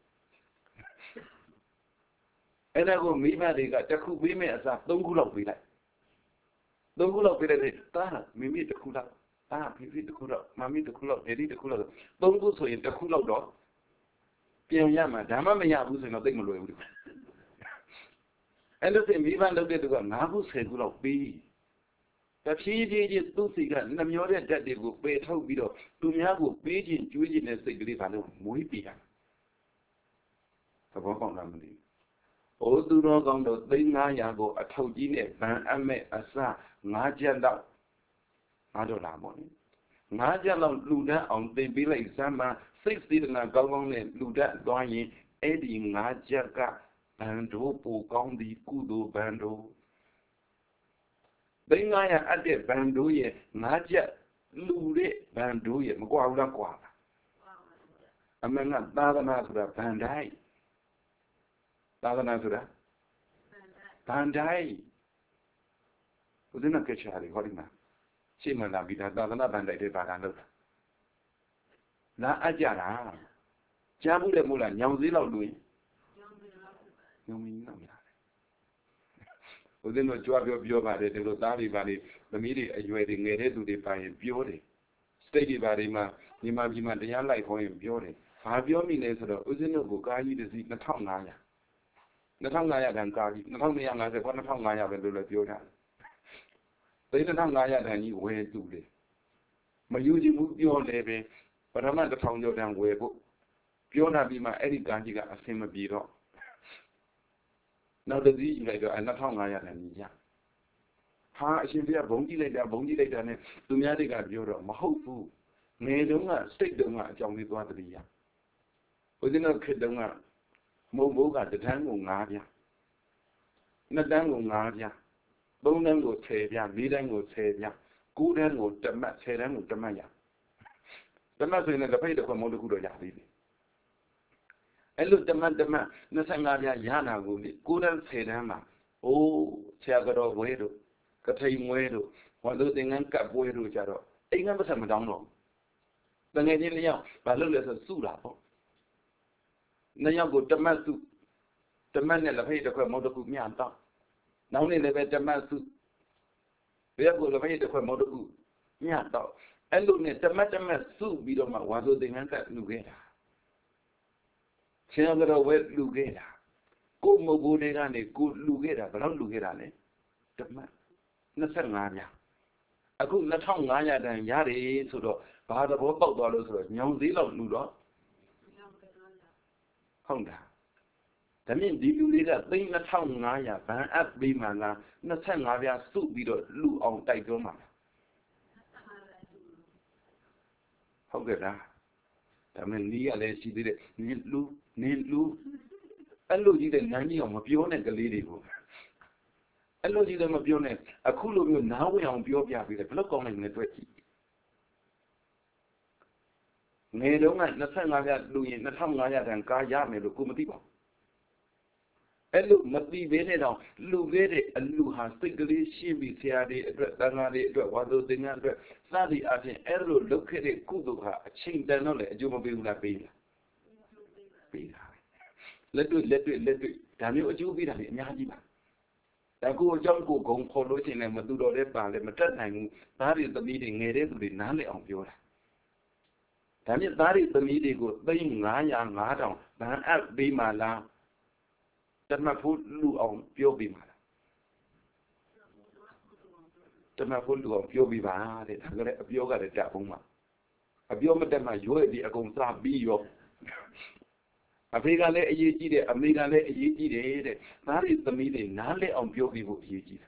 အဲ့ဒါကိုမိဘတွေကတစ်ခုပေးမဲ့အစား3ခုလောက်ပေးလိုက်3ခုလောက်ပေးလိုက်တာမိမိတစ်ခုလောက်ဖိဖိတစ်ခုလောက်မမီတစ်ခုလောက်ဒေဒီတစ်ခုလောက်3ခုဆိုရင်တစ်ခုလောက်တော့ပြန်ရမှာဒါမှမရဘူးဆိုရင်တော့သိမလွယ်ဘူးအဲ့လိုဆိုမိဘလုပ်တဲ့သူက9ခု10ခုလောက်ပေးတဖြည်းဖြည်းချင်းသူ့စီကနှမျောတဲ့ဓာတ်တွေကိုပယ်ထုတ်ပြီးတော့သူများကိုပေးခြင်းကျွေးခြင်းနဲ့စိတ်ကလေးဘာလို့မွေးပြရသဘောပေါက်လားမသိဘူးဩသူတော်ကောင်းတို့300-500ကိုအထောက်ကြီးနဲ့ဗန်အမဲ့အစ5ကျပ်တော့$5ပေါ့နိ5ကျပ်လောက်လူတန်းအောင်သင်ပေးလိုက်စမ်းမှာစိတ်စေတနာကောင်းကောင်းနဲ့လူတန်းသွားရင်အဲ့ဒီ5ကျပ်ကဘန်တို့ပိုကောင်းသည်ကုသိုလ်ဘန်တို့300-500အပ်တဲ့ဘန်တို့ရဲ့5ကျပ်လူတဲ့ဘန်တို့ရဲ့မကွာဘူးလားကွာအမှန်ကသာသနာဆိုတာဘန်တိုင်းသာသနာဆိုတာဘန်တိုင်းဦးဇင်းကကြချာလေဟောဒီမှာရှေ့မှလာပြီးသာသနာဘန်တိုင်းတဲ့ဘာသာလို့လာအပ်ကြတာကြားဘူးတယ်မို့လားညောင်စည်းလောက်လူရင်ညောင်မင်းတော့မလားဦးဇင်းတို့ကြွားပြောပါတယ်ဒီလိုသားတွေပါလေသမီးတွေအရွယ်တွေငယ်တဲ့သူတွေပါရင်ပြောတယ်စတိတ်တွေပါတွေမှာညီမကြီးမှတရားလိုက်ခေါ်ရင်ပြောတယ်ဘာပြောမိလဲဆိုတော့ဦးဇင်းတို့ကိုကားကြီးတစ်စီး2500တန်ကားကြီး2250ခေါ်2500ပဲလို့လည်းပြောတာ2500တန်ကြီးဝယ်သူတယ်မယူချင်ဘူးပြောတယ်ပဲပထမ1000ကျော်တန်ဝယ်ဖို့ပြောတာပြီးမှအဲ့ဒီကားကြီးကအဆင်မပြေတော့နောက်တစ်စီးယူလိုက်တော့2500တန်ကြီးရဟာအရှင်ပြဘုံကြည့်လိုက်တာနဲ့သူများတွေကပြောတော့မဟုတ်ဘူးငယ်တုန်းကစိတ်တုန်းကအကြောင်းလေးသွားတည်းရဦးဇင်းတို့ခေတ်တုန်းကမုံဘိုးကတန်းကို9ပြား2တန်းကို9ပြား3တန်းကို10ပြား4တန်းကို10ပြား9တန်းကို1မှတ်10တန်းကို1မှတ်ရ1မှတ်ဆိုရင်လည်းတစ်ဖိတ်တစ်ခွက်မုံတစ်ခုတော့ရသေးတယ်အဲ့လို1မှတ်25ပြားရနာကိုလေ9တန်း10တန်းမှာအိုးဆရာတော်ဝဲတို့ကထိန်ဝဲတို့ဝါတို့သင်္ကန်းကပ်ပွဲတို့ကြတော့အိမ်ကပတ်ဆက်မတောင်းတော့တငယ်ချင်းတစ်ယောက်ဘာလုပ်လဲဆိုစုတာပေါ့နှစ်ယောက်ကို1မှတ်စု1မှတ်နဲ့လက်ဖိတ်တစ်ခွက်မုံတစ်ခုမျှတော့နောက်နေ့လည်းပဲ1မှတ်စုဘယ်ကိုလက်ဖိတ်တစ်ခွက်မုံတစ်ခုမျှတော့အဲ့လိုနဲ့1မှတ်စုပြီးတော့မှဝါဆိုသင်္ကန်းကပ်လူခဲ့တာဆရာတော်ဝဲလူခဲ့တာကိုမုတ်ဘိုးတွေကနေကိုလူခဲ့တာဘယ်တော့လူခဲ့တာလဲ1မှတ်25ပြားအခု2500တန်ရတယ်ဆိုတော့ဘာသဘောပေါက်သွားလို့ဆိုတော့ညောင်စည်းလောက်လူတော့ဟုတ်တာဒါမြင့်ဒီလူတွေက2500ဘန်အပ်ပြီးမှလား25ပြားစုပြီးတော့လူအောင်တိုက်တွန်းမှာဟုတ်ကဲ့လားဒါမှနီးရလဲရှိသေးတယ်နင်းလူအဲ့လိုကြီးတဲ့နန်းကြီးအောင်မပြောနဲ့ကလေးတွေကိုအဲ့လိုကြီးလည်းမပြောနဲ့အခုလိုမျိုးနားဝင်အောင်ပြောပြပေးတယ်ဘယ်လောက်ကောင်းနိုင်လဲတွေ့ကြည့် nghe đúng này nó sang ngài lùi nó thăm ngài thằng cá giá mày rồi cô mới tiếp vào ấy lúc mất đi về này đâu lúc về đấy lúc hàng tích cái xin bị xe đi rồi đang ngài đi rồi qua đâu tiếng ngài rồi sao đi à thì ấy lúc cái đấy cú đồ ha chính tên nó lại chúng mà bị lết đuổi đảm nhiệm chú bị đảm nhiệm nhà gì màแต่กูจ้องกูคงพอรู้จริงเลยมันดูโดได้ป่าเลยมันจัดไหนงูตาดิตมีดีเงยได้ดูดีน้าเลยอ่องเปียวละแต่เนี่ยตาดิตมีดีกูได้งาอย่างงาดองบ้านอัดบีมาลาจะมาพูดลู่อ่องเปียวบีมาลาจะมาพูดลู่อ่องเปียวบีมาเลยทั้งก็เลยเปียวก็เลยจับผมมาเปียวมันจะมาอยู่ดีอากงซาบีอยู่อเมริกาเลยยี่จีเดอเมริกาเลยยี่จีเดเดตาดิตมีดีน้าเลยอ่องเปียวบีบุยี่จี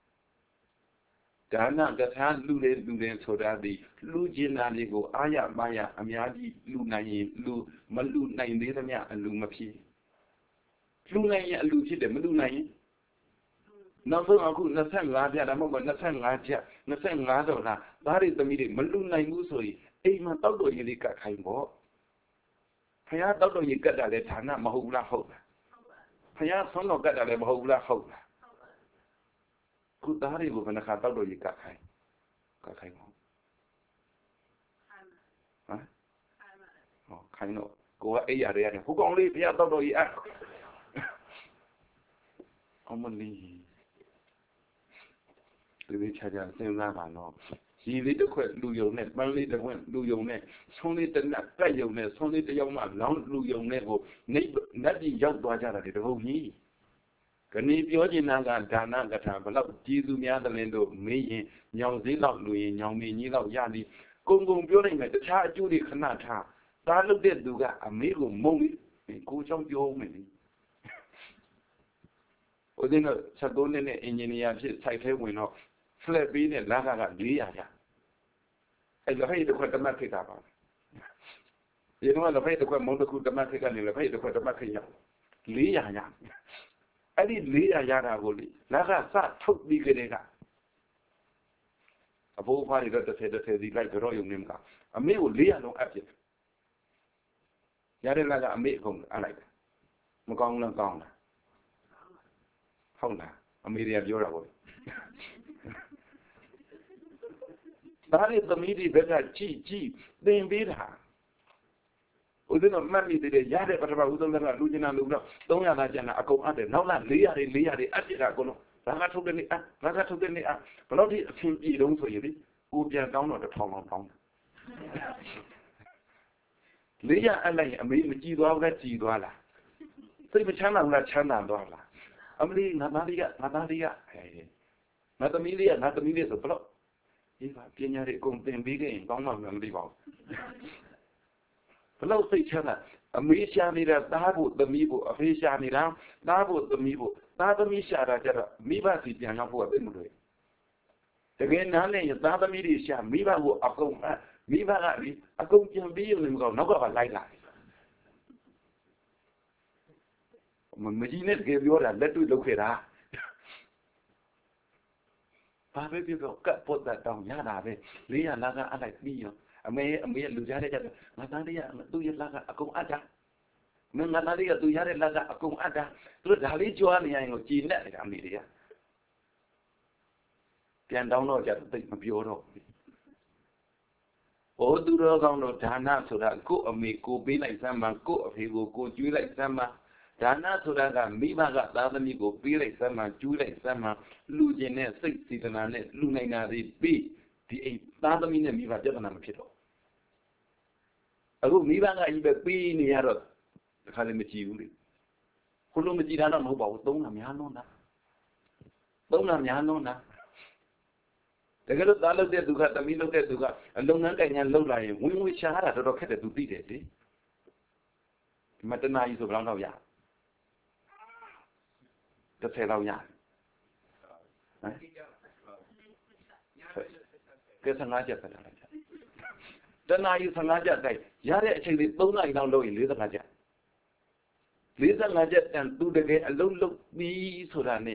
ဒါနကထာလူတွေဆိုတာဒီလူကျင်တာလေးကိုအာရပါရအများကြီးလူနိုင်ရင်လူမလူနိုင်သေးသမျှအလူမဖြစ်လူနိုင်ရင်အလူဖြစ်တယ်မလူနိုင်ရင်နောက်ဆုံးအခု25ပြဒါမှမဟုတ်25ချက်25ဒေါ်လာဒါတွေသမီးတွေမလူနိုင်ဘူးဆိုရင်အိမ်မှာတောက်တော်ရင်လေးကတ်ခိုင်းပေါ့ဖခင်တောက်တော်ရင်ကတ်တာလဲဒါနမဟုတ်ဘူးလားဟုတ်လားဖခင်ဆုံးတော်ကတ်တာလဲမဟုတ်ဘူးလားဟုတ်လားခုသားတွေကိုဘယ်နှခါတောက်တော့ရေကတ်ခိုင်းပေါ့ဟမ်ဟောခိုင်းတော့ကိုကအိပ်ရတယ်ဟိုကောင်လေးဘုရားတောက်တော့ရေအမလီဒီချာချာစဉ်းစားပါတော့ရီလေးတစ်ခွက်လူယုံနဲ့ပန်းလေးတစ်ခွက်လူယုံနဲ့ဆုံးလေးတစ်နက်ကတ်ယုံနဲ့ဆုံးလေးတစ်ယောက်မှလောင်းလူယုံနဲ့ကိုနတ်ကြီးရောက်သွားကြတာဒီတပုတ်ကြီးကနေပြောချင်တာကဒါနကထာဘလောက်ကျေးဇူးများသလဲလို့မေးရင်ညောင်စည်းလောက်လူရင်ညောင်မင်းကြီးလောက်ရသည်ကုံပြောနိုင်မယ်တခြားအကျိုးတွေခဏထားသားလုပ်တဲ့သူကအမေကိုမုံပြီးကိုချောင်းပြောမယ်လေဦးဇင်းတို့73နှစ်နဲ့အင်ဂျင်နီယာဖြစ်စိုက်ထဲဝင်တော့ဖလက်ပေးနဲ့လက်က400ရအဲ့လိုဟဲ့တစ်ခွက်တမတ်ခိတာပါဒီတော့လည်းဟဲ့တစ်ခွက်မုံတစ်ခုတမတ်ခိကနေလည်းဟဲ့တစ်ခွက်တမတ်ခိရ400ရအဲ့ဒီ400ရတာကိုလေလက်ကစထုတ်ပြီးကြတဲ့ကအဖိုးဖွားတွေတော့တစ်ထည်စီလိုက်ကြောရုံနေမှာအမေကို400လုံးအပ်ပြစ်ရတဲ့လက်ကအမေအကုန်အပ်လိုက်မကောင်းလားကောင်းလားဟုတ်လားအမေတွေကပြောတာပေါ့ဒါနဲ့သမီးတွေဘက်ကကြည့်သင်ပေးတာဦးဇင်းတို့မှတ်မိသေးတယ်ရတဲ့ပထမဦးဆုံးကလူကျင်တာလူတော့300သားကျန်တာအကုန်အပ်တယ်နောက်လာ400အပ်ပြတာအကုန်လုံးဘာကထုတ်တဲ့နေ့ဘယ်လောက်ထိအဆင်ပြေတော့ဆိုရင်ဒီကိုပြန်တောင်းတော့1000လောက်တောင်း400အပ်လိုက်ရင်အမေမကြည်သွားဘူးလားကြည်သွားလားစိတ်မချမ်းသာဘူးလားချမ်းသာသွားလားအမလီငါသားလေးကငါသမီးလေးဆိုဘလို့ဒီပါပညာတွေအကုန်သင်ပေးခဲ့ရင်ကောင်းမှမသိပါဘူးဘလို့စိတ်ချမ်းသာအမေရှာနေတာသားဖို့သမီးဖို့အဖေရှာနေတာသားဖို့သမီးဖို့သားသမီးရှာတာကြတော့မိဘစီပြန်ရောက်ဖို့အသိမလို့တကယ်နားလည်ရင်သားသမီးတွေရှာမိဘကိုအကုန်မိဘကလေအကုန်ပြန်ပြီးရုံနဲ့မကောနောက်ကလိုက်လာမကြီးနဲ့တကယ်ပြောတာလက်တွေ့လုပ်ခဲ့တာဘာပဲပြောကတ်ပုတ်တာတောင်းရတာပဲ400လာကအလိုက်ပြီးရောအမေလူကြားတဲ့ကြငါသားလေးကသူ့ရဲ့လာကအကုန်အပ်တာမင်းငါသားလေးကသူရတဲ့လာကအကုန်အပ်တာသူတို့ဒါလေးကြွားနေရင်ကိုကြည်နဲ့တယ်အမေတွေကပြန်တောင်းတော့ကြသိမပြောတော့ဘူးသူတော်ကောင်းတို့ဒါနဆိုတာကိုယ့်အမေကိုပေးလိုက်စမ်းမှကိုယ့်အဖေကိုကျွေးလိုက်စမ်းမှဒါနဆိုတာကမိဘကသားသမီးကိုပေးလိုက်စမ်းမှကျွေးလိုက်စမ်းမှလူကျင်တဲ့စိတ်စေတနာနဲ့လူနိုင်တာတွေပြီးဒီအိမ်သားသမီးနဲ့မိဘပြဿနာမဖြစ်တော့အခုမိဘကအကြီးပဲပေးနေရတော့တခါလည်းမကြည့်ဘူးလေခုလိုမကြည့်တာတော့မဟုတ်ပါဘူးသုံးတာများလွန်းတာတကယ်လို့သားလုပ်တဲ့သူကသမီးလုပ်တဲ့သူကအလုံငန်းကင်ညာလုပ်လာရင်ဝင်ဝင်ရှားတာတော်တော်ခက်တယ်သူသိတယ်လေဒီမှာတနာကြီးဆိုဘယ်လောက်ရ30လောက်ရဟမ်ကဲ15ချက်ပဲလားတနာကြီး15ချက်တိုက်ရတဲ့အချိန်လေး3နာရီလောက်လုပ်ရင်45ချက်45ချက်တန်သူတကယ်အလုံးလုပ်ပြီးဆိုတာနဲ့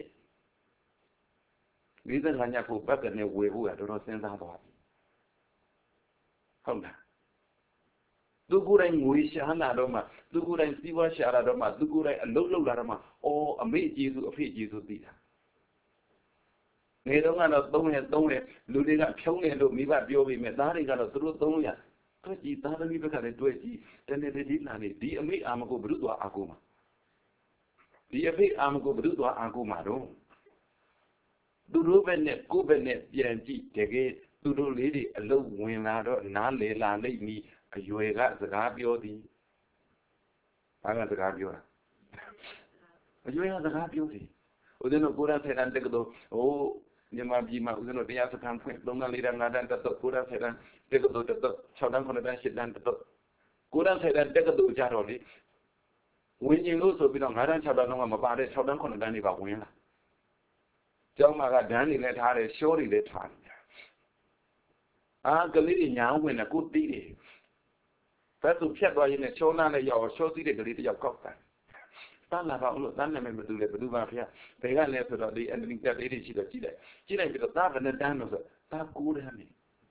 45ညဖို့ဘက်ကနေဝေဖို့ရတော်တော်စဉ်းစားသွားပြီဟုတ်လားသူကိုယ်တိုင်ငွေရှာလာတော့မှသူကိုယ်တိုင်စီးပွားရှာလာတော့မှသူကိုယ်တိုင်အလုပ်လုပ်လာတော့မှအော်အမေကျေးဇူးအဖေကျေးဇူးသိတာငယ်တော့ကတော့သုံးရလူတွေကဖြုံးတယ်လို့မိဘပြောပြီးမြဲသားတွေကတော့သူတို့သုံးလို့ရတွက်ကြည့်သားသမီးဘက်ကလည်းတွက်ကြည့်တနေ့တည်းလာနေဒီအမေအာမကိုဘုရုသွားအာကိုမှာဒီအဖေအာမကိုဘုရုသွားအာကိုမှာတော့သူတို့ပဲနဲ့ကိုယ့်ပဲနဲ့ပြန်ကြည့်တကယ်သူတို့လေးတွေအလုပ်ဝင်လာတော့နားလေလာလိမ့်မည်အရွယ်ကစကားပြောသည်ဘာကစကားပြောတာအရွယ်ကစကားပြောသည်ဦးဇင်းတို့ကိုရန်ဖေရန်တက္ကသိုလ်ဟိုမြန်မာပြည်မှာဦးဇင်းတို့တရားစခန်းဖွင့်3 တန်း 4 တန်း 5 တန်းတက်တော့ကိုရန်ဖေရန်တက္ကသိုလ်တက်တော့6 တန်း 9 တန်း 10 တန်းတက်တော့ကိုရန်ဖေရန်တက္ကသိုလ်ကြတော့လေဝင်ကျင်လို့ဆိုပြီးတော့9 တန်း 6 တန်းတော့မပါတဲ့6 တန်း 9 တန်းတွေပါဝင်လာကျောင်းမှာကဒန်းတွေလည်းထားတယ်ရှောတွေလည်းထားတယ်အာကလေးတွေညာဝင်တယ်ကိုတီးတယ်ဘယ်သူဖြတ်သွားရင်းနဲ့ရှောနာနဲ့ရောက်ရှောစီးတဲ့ကလေးတယောက်ကောက်တယ်တန်းလာပါဦးလို့တန်းနာမည်မတူလေဘယ်သူပါဖေဘယ်ကလဲဆိုတော့ဒီအန်တိုနီကလေးတွေရှိတော့ကြည့်လိုက်ပြီးတော့သားဘယ်နဲ့တန်းလို့ဆိုသား9 တန်းနေ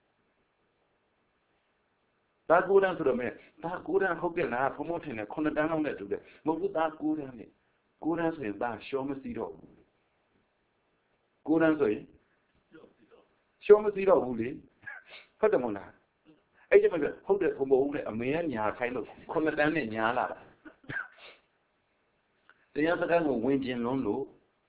သား9 တန်းဆိုတော့မဲသား9 တန်းဟုတ်တယ်လားဖုံဖုံထင်တယ်9 တန်းလောက်နဲ့တူတယ်မဟုတ်ဘူးသား9 တန်းနေ9 တန်းဆိုရင်သားရှောမစီတော့ဘူး9 တန်းဆိုရင်ရှောမစီတော့ဘူးလေဟုတ်တယ်မဟုတ်လားအဲ့ဒီမှာဟုတ်တယ်ဘုံဘုံနဲ့အမေကညာခိုင်းလို့9 တန်းနဲ့ညာလာတာတရားစကားကိုဝင်ကျင်လုံးလို့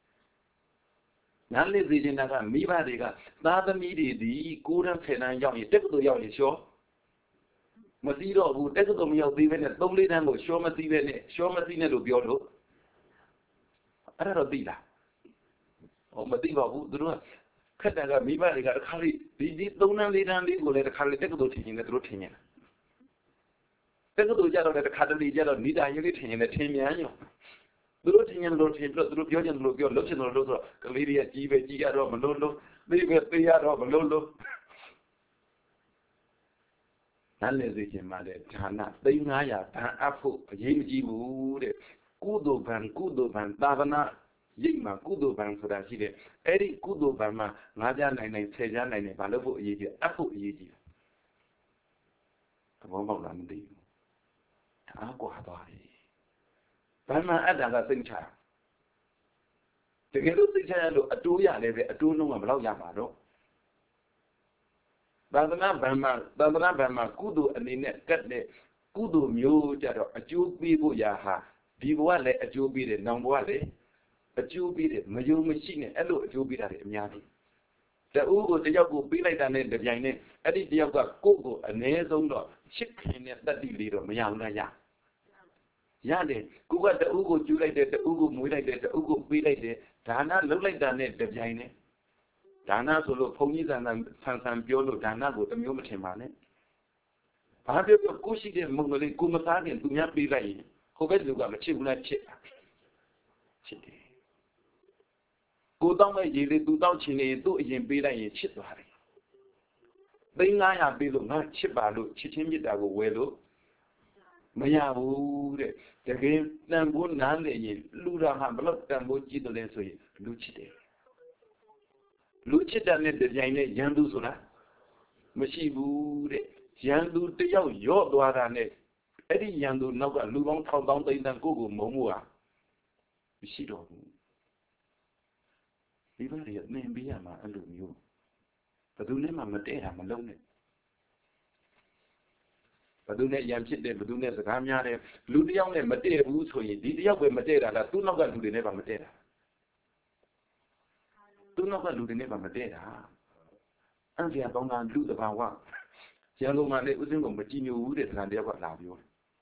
နားလေစီခြင်းကမိဘတွေကသားသမီးတွေဒီ9 တန်း 10 တန်းရောက်ရင်တက္ကသိုလ်ရောက်ရင်ရှောမသိတော့ဘူးတက္ကသိုလ်မရောက်သေးပဲနဲ့3 4 တန်းကိုရှောမသိပဲနဲ့ရှောမသိနဲ့လို့ပြောလို့အဲ့ဒါတော့သိလားဟောမသိပါဘူးသူတို့ခက်တယ်ကမိဘတွေကတစ်ခါလေးဒီ3 တန်း 4 တန်းလေးကိုလည်းတစ်ခါလေးတက္ကသိုလ်ထင်နေတယ်သူတို့ထင်နေတာတက္ကသိုလ်ကြတော့တစ်ခါတလေကြတော့နိဒာရေးလေးထင်နေတယ်ထင်မြန်ရောသူတို့ထင်ရင်လို့ထင်ပြီးတော့သူတို့ပြောချင်တယ်လို့ပြောလုပ်ချင်တယ်လို့ဆိုတော့ကလေးတွေကကြီးပဲကြီးရတော့မလို့လို့သိပဲသိရတော့မလို့လို့နားလည်စေချင်ပါလေဌာန3,500ဘန်အပ်ဖို့အရေးမကြီးဘူးတဲ့ကုသိုလ်ဘန်သာသနာရိပ်မှာကုသိုလ်ဘန်ဆိုတာရှိတယ်အဲ့ဒီကုသိုလ်ဘန်မှာ9 ပြားနိုင်10 ပြားနိုင်ဘာလို့ဖို့အရေးကြီးအပ်ဖို့အရေးကြီးသဘောပေါက်လားမသိဘူးဒါကွာသွားပြီဘာမှအပ်တာကစိတ်ချတကယ်လို့စိတ်ချရလို့အတိုးရလည်းပဲအတိုးနှုန်းကဘယ်လောက်ရမှာတော့သာသနာ့ဘဏ်မှာကုသိုလ်အနေနဲ့ကတ်တဲ့ကုသိုလ်မျိုးကြတော့အကျိုးပေးဖို့ရာဟာဒီဘဝလည်းအကျိုးပေးတယ်နောင်ဘဝလည်းအကျိုးပေးတယ်မယုံမရှိနဲ့အဲ့လိုအကျိုးပေးတာတွေအများကြီးတဦးကိုတယောက်ကိုပေးလိုက်တာနဲ့တပြိုင်နဲ့အဲ့ဒီတယောက်ကကိုယ့်ကိုအ ਨੇ ဆုံးတော့ချစ်ခင်တဲ့တတ္တိလေးတော့မရဘူးလားရတယ်ကိုကတဦးကိုကျူးလိုက်တယ်တဦးကိုမွေးလိုက်တယ်တဦးကိုပေးလိုက်တယ်ဒါနလုပ်လိုက်တာနဲ့တပြိုင်နဲ့ဒါနဆိုလို့ဘုန်းကြီးဆန်ပြောလို့ဒါနကိုတမျိုးမထင်ပါနဲ့ဘာပြောကိုရှိတဲ့မုံကလေးကိုမသားခင်သူများပေးလိုက်ရင်ဟိုဘက်လူကမချစ်ဘူးလားချစ်တယ်ကိုတောင်းမဲ့ရေလေးသူတောင်းချင်နေရင်သူ့အရင်ပေးလိုက်ရင်ချစ်သွားတယ်3,500ပေးလို့ငါချစ်ပါလို့ချစ်ချင်းမြတ်တာကိုဝယ်လို့မရဘူးတဲ့တကယ်တန်ဖိုးနားလည်ရင်လူတော်ဟာဘလို့တန်ဖိုးကြည့်တယ်လဲဆိုရင်လူချစ်တယ်လူချစ်တဲ့နဲ့ကြိုင်နဲ့ရန်သူဆိုတာမရှိဘူးတဲ့ရန်သူတယောက်ရော့သွားတာနဲ့အဲ့ဒီရန်သူနောက်ကလူပေါင်း1000 သိန်းတန်ကိုမုံမှုဟာမရှိတော့ဘူးဒီဘက်ရနေပေးရမှာအဲ့လိုမျိုးဘယ်သူနဲ့မှမတည့်တာမလုံးနဲ့ဘယ်သူနဲ့ရံဖြစ်တယ်ဘယ်သူနဲ့စကားများတယ်လူတယောက်နဲ့မတည့်ဘူးဆိုရင်ဒီတယောက်ပဲမတည့်တာလားသူ့နောက်ကလူတွေနဲ့ပါမတည့်တာသူ့နောက်ကလူတွေနဲ့ပါမတည့်တာအန်ဖျာပေါင်းတာလူတဘာဝရန်ကုန်မှာလည်းဥစဉ်ကိုမကြည့်ညိုဘူးတဲ့စကားတယောက်ကလာပြော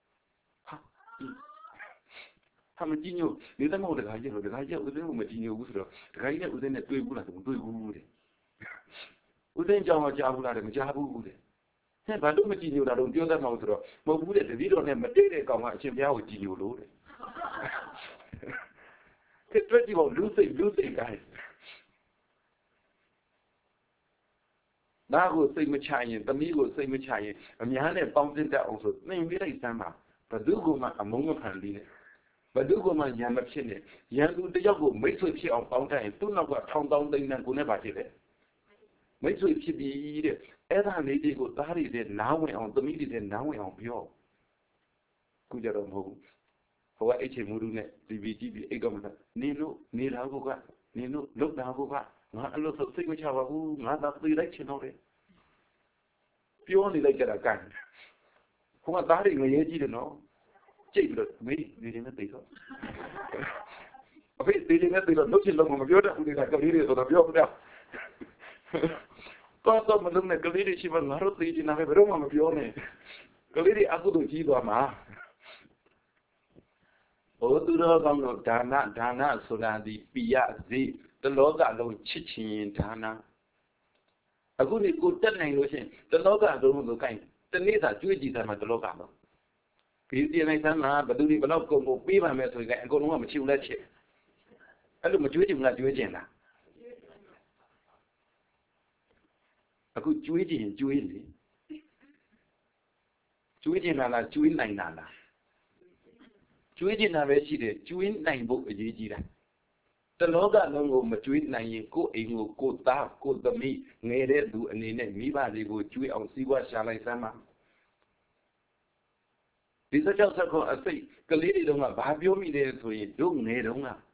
ဟာမကြည့်ညိုနေသမဟုတ်တခါကျတော့တခါကျဥစဉ်ကိုမကြည့်ညိုဘူးဆိုတော့တခါကြီးနဲ့ဥစဉ်နဲ့တွေ့ဘူးလားဆိုမတွေ့ဘူးတဲ့ဥစဉ်ကြောင်တော့ကြားဘူးလားတဲ့မကြားဘူးတဲ့ဟဲ့ဘာလို့မကြည့်ညိုတာတော့ပြောတတ်မှာဆိုတော့မဟုတ်ဘူးတဲ့တတိတော်နဲ့မတည့်တဲ့ကောင်ကအရှင်ဘုရားကိုကြည့်ညိုလို့တဲ့ကဲတွေ့ကြည့်ပါလူစိတ်ကိုင်းသားကိုစိတ်မချရင်သမီးကိုစိတ်မချရင်အများနဲ့ပေါင်းသစ်တတ်အောင်ဆိုသင်ပေးလိုက်စမ်းပါဘယ်သူကမှအမုန်းမခံလေးနဲ့ဘယ်သူကမှရံမဖြစ်နဲ့ရန်သူတယောက်ကိုမိတ်ဆွေဖြစ်အောင်ပေါင်းတတ်ရင်သူ့နောက်က1000 သိန်းတန်ကိုနဲ့ပါဖြစ်တယ်မိတ်ဆွေဖြစ်ပြီးတဲ့အဲ့ဒါလေးတွေကိုသားတွေနဲ့နားဝင်အောင်သမီးတွေနဲ့နားဝင်အောင်ပြော Kujaro Mo. For what H. Murune, the VGB Egomata, Nino, Nila, Nino, look down over, not a lot of things which have a who, not up the election of it. You only like a gun. Who are dying when you didn't know? Check me, didn't it? A bit didn't let the notion of Yoda, who is like a video of Yoda. Got some of them like a lady, she was not in a room of your name. The lady Akudu Jidama. Odu Dana Solandi Pia Z, the Loga alone Chichin Dana. A good notion, the Loga don't look kind. The Nita Juji them at the Logano. Pizzy and Sana, but do the local Piva Metal and go home with you let you. I don't majority like Jujiana. A good Juji and Juili. Jujiana, Juin Nana. Juina Veshide, Juin Nine book a Jira. The Loga no Madrid Nine go in go dark, go the me, Nere do and in me by the go Jui on Siwa Shalai Sama. This is just a say, the lady don't have Babio me there to you, don't need on her.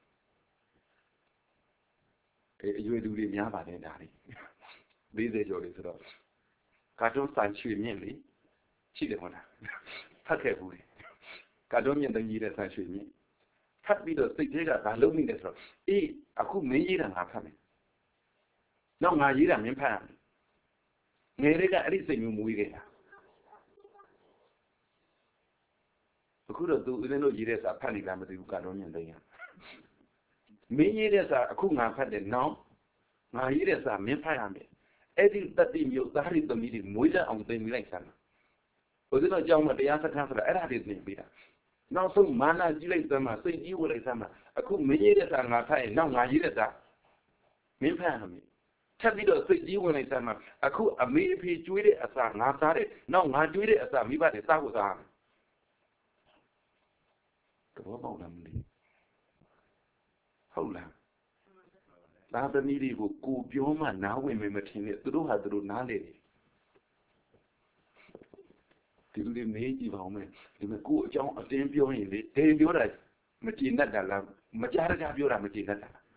You do the Yama then, Daddy. This is your little. Cartoon sign she merely. She didn't want to. Carefully. Cartoon and the year sign she me. Cut me the stick by looming the throat. I could make it and have coming. No, my year I'm in Pan. Nerega anything you move here. I could do no years a panic lamb to Cartoon and the year. Many years are a cool man padded now. My years are men pyramid. Eddie that you that is the meeting, Muda on the election. Was it not John at the answer council? I did name better. Now some mana you like them, say you will like them. I could many years are not tired. Now my years are men pyramid. Tell me to say you will like them. I could a maybe do it as I not started. Now I do it as I me by the South was on. Go about them. Hold on. After needing go Bioma now when we met him to do have to do now lady. Till the Meiji woman, in the go John of them in the day you right. Machina Dalla, Majara Biora Machina.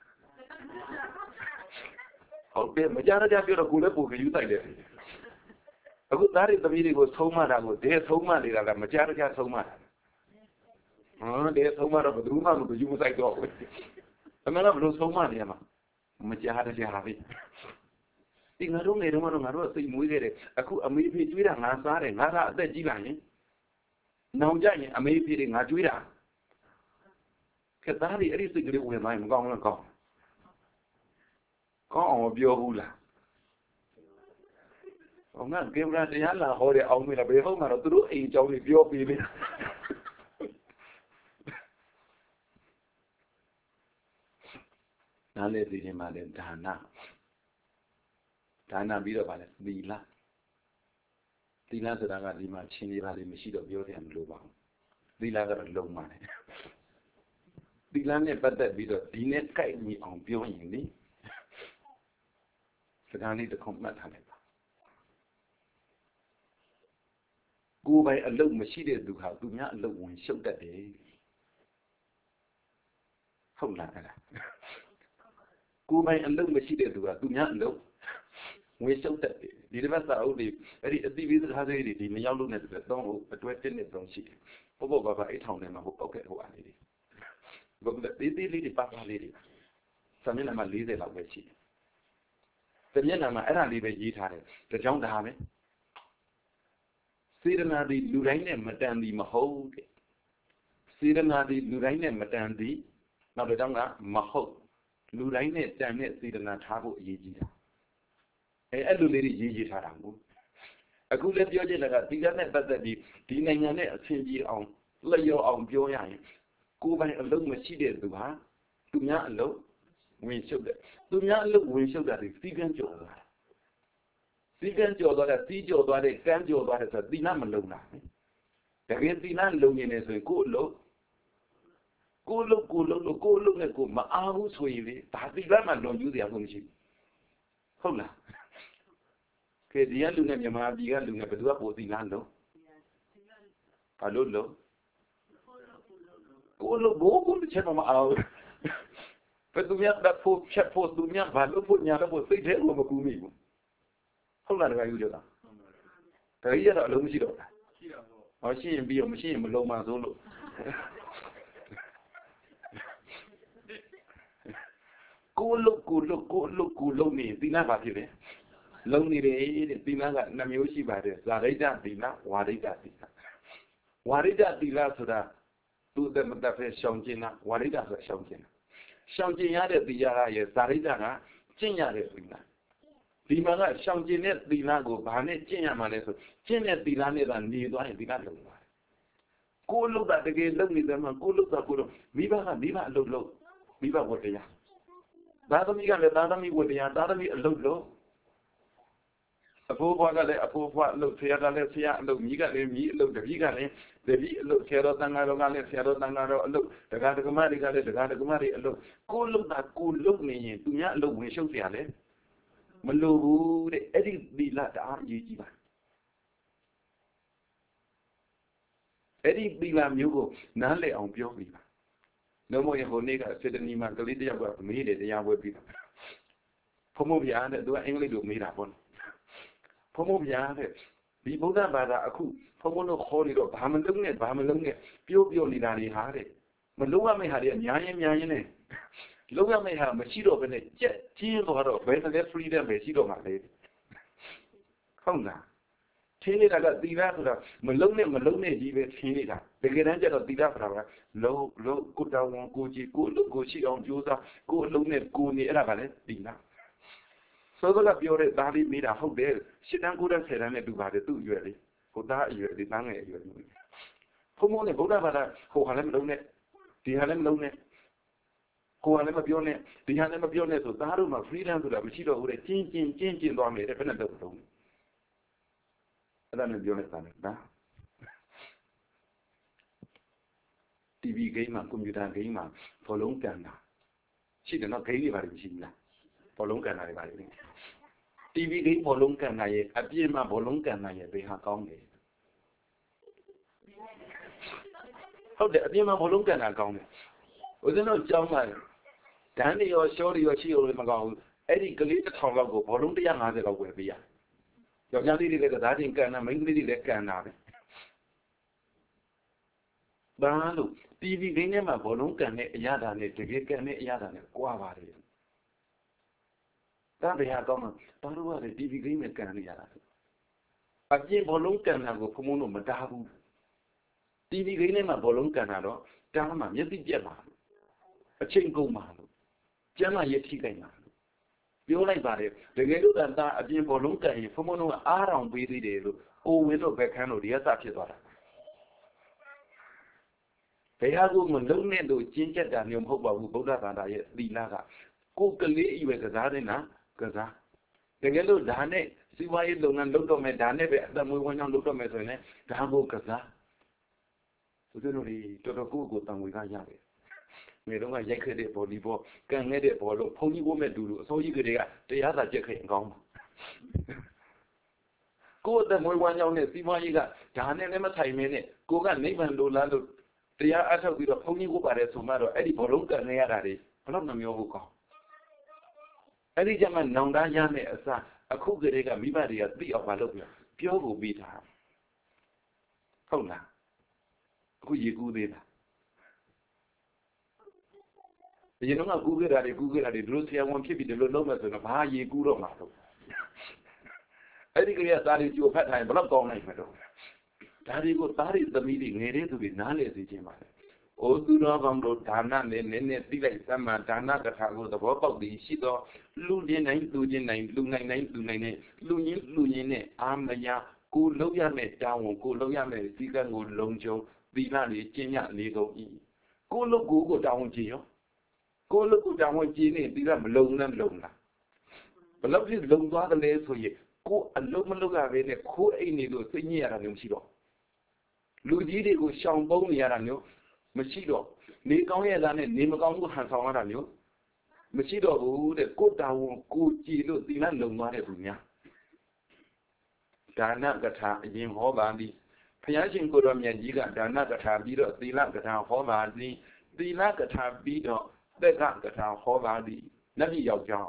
Okay, Majara Biora good book you like it. A good that is the meeting was so much. I was there so much that Majara so much. Oh, there's so much of a room of the use I go. A man of those so much, Emma. Majara Javi. In a room, I don't want to say, we get it. I could a maybe tweet and answer and not the Gilani. Now, Johnny, I may be in a tweeter. Katari, anything to do when I'm gone. Go on, your hula. Oh, man, give that the Yala or the Almira Behoma to do a job with your baby. Now, let him at Dana. Dana be about it, Lila. Lila said, I got him a chinny valley machine of beauty and blue. Lila got a low money. Lila never that be the dinner kite me on viewing me. So I need to comment on it. Go by a low machine to have to not look one show that day. Hold on. Go by a low machine to have to not look. We showed that the rivers are only very divided has it in the yellow net that don't a 20 net don't see. Over by 800 and okay, who are lady. But the lady, Papa lady. Some men are leader like she. The men are leave a year, the John Dame. Sirenadi Lurane, Madame the Mahode. Sirenadi Lurane, Madame the Nabadanga Mahode. Lurane, damn it, Sirena Tabo Yiji. A lady Yiji Tarango. A good let your general, the other better be Dinang a change on, lay your own Bioyan. Go by a low machine to her. Do not low. We show that. Do not look, we show that it's Stephen Jordan. Stephen Jordan, see Jordan, Sam Jordan as a Dinam alone. Again, Dinan low in as a good low. Go look, and go. My house will that's the grammar don't use the accommodation. Hold on. Okay, the Aluna Yama, the Aluna, but what was the Lando? Hello. ကိုလိုဘိုးကိုချက်မအောင်ဘယ်သူများတက်ဖို့ချက်ဖို့သူများဘာလို့ဖို့ညာလို့ဖို့စိတ်ထဲကိုမကူမိဘူးဟုတ်လားတခါယူကြတာဒါကြီးကတော့အလုံးမရှိတော့ဘူးဟောရှိရင်ပြီးတော့မရှိရင်မလုံးမစိုးလို့ကိုလုတ်နေသီလဘာဖြစ်လဲလုံးနေတယ်တဲ့သီလက2မျိုးရှိပါတယ်ဇာရိတ္တသီလဝါရိတ္တသီလဝါရိတ္တသီလဆိုတာသူ့တဲ့မတတ်ဖဲရှောင်ကျင်တာဝါရိတ္တဆိုရှောင်ကျင်တာရှောင်ကျင်ရတဲ့သီလရဲ့ဇာရိတ္တကကျင့်ရတဲ့သီလဒီမှာကရှောင်ကျင်တဲ့သီလကိုဘာနဲ့ကျင့်ရမှာလဲဆိုကျင့်တဲ့သီလနဲ့သာနေသွားရင်သီလလုံသွားတယ်ကိုလုတ်တာတကယ်လုံနေတယ်မှာကိုလုတ်တာကိုတော့မိဘကအလုပ်လုပ်မိဘဝတ္တရားသာသမီကလည်းသာသမီဝတ္တရားသာသမီအလုပ်လုပ်အဖိုးဘွားကလည်းအဖိုးဘွားအလုပ်ဆရာကလည်းဆရာအလုပ်မိကလည်းမိအလုပ်တပည့်ကလည်းတပည့်အလုပ်ဆရာတော်တန်ဃာတော်ကလည်းဆရာတော်တန်ဃာတော်အလုပ်ဒကာဒကမတွေကလည်းဒကာဒကမတွေအလုပ်ကိုလုတ်တာကိုလုတ်နေရင်သူများအလုပ်ဝင်ရှုပ်เสียလဲမလိုဘူးတဲ့အဲ့ဒီသီလတအားအရေးကြီးပါအဲ့ဒီသီလမျိုးကိုနားလည်အောင်ပြောပြီးပါလုံးမရဟိုနေ့ကစေတနီမှာကလေးတယောက်ကမေးတယ်တရားပွဲပြီးတော့ဘုံမဗျာတဲ့သူကအင်္ဂလိပ်လိုမေးတာပေါ့ဘုံမဗျာတဲ့ဒီဗုဒ္ဓဘာသာအခုဘုံတို့ခေါ်နေတော့ဘာမလုံးနဲ့ပြောနေတာတွေဟာတဲ့မလုံးရမယ့်ဟာတွေအများကြီးနဲ့လုံးရမယ့်ဟာမရှိတော့ဘဲနဲ့ကြက်ချင်းသွားတော့ဘယ်နဲ့ freedom ပဲရှိတော့မှာလေဟုတ်လားထင်းနေတာကသီလဆိုတာမလုံးနဲ့ကြီးပဲထင်းနေတာတကယ်တမ်းကျတော့သီလဆိုတာကလုံးကိုတောင်းဝန်ကိုကြည့်ကိုလုပ်ကိုရှိအောင်ကြိုးစားကိုအလုံးနဲ့ကိုနေအဲ့ဒါကလည်းသီလဆိုတော့ပြောတဲ့သားလေးမိတာဟုတ်တယ်ရှစ်တန်း9တန်း10တန်းနဲ့တူပါတယ်သူ့အရွယ်လေးဟိုသားအရွယ်လေးသားငယ်အရွယ်လေးဘုံနဲ့ဗုဒ္ဓဘာသာဟိုဟာလည်းမလုံးနဲ့ဒီဟာလည်းမလုံးနဲ့ကိုယ်ကလည်းမပြောနဲ့ဒီဟာလည်းမပြောနဲ့ဆိုသားတို့မှာ freedom ဆိုတာမရှိတော့ဘူးတဲ့ကျင်းသွားမယ်တဲ့ဘယ်နဲ့တော့လုံးအဲ့ဒါနဲ့ပြောနေတာနော် TV game မှာ computer game မှာဘောလုံးကန်တာရှိတယ်နော် game တွေပါတယ်မရှိဘူးလားဘောလုံးကန်တာတွေပါတယ် TV game ဘောလုံးကန်တာရဲ့အပြည့်မှာဘောလုံးကန်တာရဲ့ဘယ်ဟာကောင်းလဲဟုတ်တယ်အပြည့်မှာဘောလုံးကန်တာကောင်းတယ်ဦးဇင်းတို့ကြောင်းမှာဒန်းတွေရောရှောတွေရောရှိရောမကောင်းဘူးအဲ့ဒီကလေး1000လောက်ကိုဘောလုံး150လောက်ဝယ်ပေးရယောက်ျားလေးတွေလည်းကစားချင်းကန်တာမိန်းကလေးတွေလည်းကန်တာပဲဘာလို့ TV ဂိမ်းထဲမှာဘောလုံးကန်တဲ့အရာတာနဲ့တကယ်ကန်တဲ့အရာတာနဲ့ကွာပါတယ်ဒါပဲဟာကောင်းမှာဘာလို့လဲ TV ဂိမ်းနဲ့ကန်နေရတာအပြင်ဘောလုံးကန်တာကိုဖုံးလို့မတားဘူး TV ဂိမ်းထဲမှာဘောလုံးကန်တာတော့တားမှာမျက်စိပြက်မှာအချိန်ကုန်မှာလို့ကျမ်းမာရေးထိခိုက်မှာပြောလိုက်ပါတယ်တကယ်လို့တာအပြင်ဘောလုံးကန်ရင်ဖုံးကအားတောင်ပေးသေးတယ်လို့ကိုဝင်းတို့ဘက်ခန်းတို့ဒီကစဖြစ်သွားတာဘယ်ဟာကိုမလုံးနဲ့လို့ကျင်းချက်တာမျိုးမဟုတ်ပါဘူးဗုဒ္ဓဘာသာရဲ့သီလကကိုကလေးအရွယ်ကစားနေတာကစားတကယ်လို့ဒါနဲ့စီးပွားရေးလုပ်ငန်းလုပ်တော့မယ်ဒါနဲ့ပဲအသက်မွေးဝမ်းကြောင်းလုပ်တော့မယ်ဆိုရင်လည်းဒါကိုကစားဦးဇင်းတို့တော်တော်ကိုတန်ဝေကရတယ်မြေတော့ကရိုက်ခဲ့တဲ့ဘောလီဘောကန်ခဲ့တဲ့ဘောလို့ဖုန်ကြီးကိုမဲ့တူအစိုးရကတွေကတရားသာကြက်ခဲ့အကောင်းပါကိုအသက်မွေးဝမ်းကြောင်းနဲ့စီးပွားရေးကဒါနဲ့လည်းမထိုင်မင်းနဲ့ကိုကနိဗ္ဗာန်လိုလားလို့တရားအထောက်ပြီးတော့ဘုန်းကြီးကိုပါတယ်ဆိုမှတော့အဲ့ဒီဘောလုံးကန်နေရတာတွေဘလို့နှမျိုးဟုတ်ကောင်းအဲ့ဒီကျမှနောင်တရမယ့်အစားအခုကလေးကမိဘတွေကသိအောင်မလုပ်ပြပြောကိုပြီးတာဟုတ်လားအခုရေကူးသေးလားဒီတော့ကကူးခဲ့တာတွေဒီလိုဆရာဝန်ဖြစ်ပြီးဒီလိုလုပ်မယ်ဆိုတော့ဘာရေကူးတော့မှာတော့အဲ့ဒီကလေးကသားတွေကြိုဖတ်ထားရင်ဘလို့ကောင်းနိုင်မှာတော့ဒါတွေကိုသားတွေသမီးတွေငယ်တဲ့သူတွေနားလည်စေခြင်းပါလေ။အိုသူတော်ကောင်းတို့ဒါနနဲ့နည်းနည်းသိလိုက်စမ်းမှဒါနကထာကိုသဘောပေါက်ပြီးရှိသောလူချင်းတိုင်းလူချင်းတိုင်းလူနိုင်တိုင်းလူနိုင်နဲ့လူရင်းနဲ့အာမယကိုလုံးရမယ့်တောင်းကိုလုံးရမယ့်စည်းကမ်းကိုလုံခြုံသီလတွေကျင့်ရနေကုန်၏။ကိုလုတ်ကိုတောင်းကြည့်ရော။ကိုလုတ်ကိုတောင်းကြည့်နေသီလမလုံနဲ့မလုံလား။ဘလို့ဖြစ်လုံသွားတယ်လဲဆိုရင်ကိုအလုံးမလုံရဘဲနဲ့ခိုးအိမ်နေလို့စိတ်ညစ်ရတာမျိုးမရှိတော့လူကြီးတွေကိုရှောင်ပုံးနေရတာမျိုးမရှိတော့နေကောင်းရဲ့လားနဲ့နေမကောင်းဘူးဟန်ဆောင်ရတာမျိုးမရှိတော့ဘူးတဲ့ကိုတာဝန်ကိုကြည်လို့သီလလုံသွားတဲ့သူများဒါနကထာအရင်ဟောပါသည်ဘုရားရှင်ကိုတော်မြတ်ကြီးကဒါနကထာပြီးတော့သီလကထာဟောပါသည်ตีละกระทาปีดอกแต่กระทาฮอบาดีนับปียาวจ้า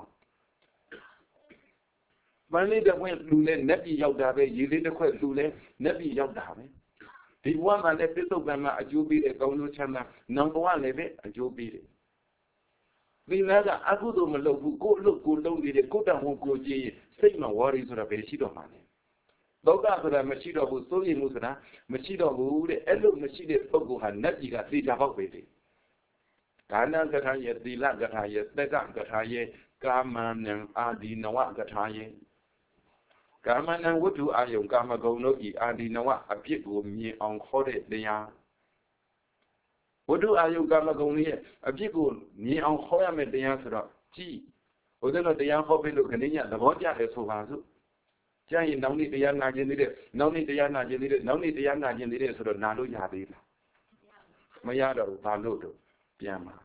วันนี้เด็กเว้นดูเลยนับปียาวดาไปยืนเด็กเว้นดูเลยนับปียาวดาไปဒီဘဝမှာလည်းပြစ္ဆုတ်ပံမှာအကျိုးပေးတဲ့ကောင်းကျိုးချမ်းသာနောင်ဘဝလည်းပဲအကျိုးပေးတယ်ဒီလကအကုသိုလ်မလုပ်ဘူးကိုယ်လုပ်ကိုယ်လုံးနေတဲ့ကိုယ်တောင်ဝန်ကိုကြည့်စိတ်မှာဝါရီဆိုတာပဲရှိတော့မှာလေဒုက္ခဆိုတာမရှိတော့ဘူးစိုးရိမ်မှုဆိုတာမရှိတော့ဘူးတဲ့အဲ့လိုမရှိတဲ့ပုဂ္ဂိုလ်ဟာနတ်ကြီးကသေချာပေါက်ပဲလေဒါနကထာရဲ့သီလကထာရဲ့သက်ကကထာရဲ့ကာမနံအာဒီနဝကထာရဲ့ကာမနံဝတ္ထုအာယုံကာမဂုဏ်တို့ဤအာဒီနဝအပြစ်ကိုမြင်အောင်ခေါ်တဲ့တရားဝတ္ထုအာယုံကာမဂုဏ်ရဲ့အပြစ်ကိုမြင်အောင်ခေါ်ရမယ့်တရားဆိုတော့ကြည်ဟိုတော့တရားဟောပေးလို့ခဏညသဘောကျတယ်ဆိုပါစို့ကျရင်နောက်နေ့တရားနာခြင်းသေးတယ်နောက်နေ့တရားနာခြင်းသေးတယ်နောက်နေ့တရားနာခြင်းသေးတယ်ဆိုတော့နာလို့ရသေးလားမရတော့ဘူးဘာလို့တော့ပြန်ပါ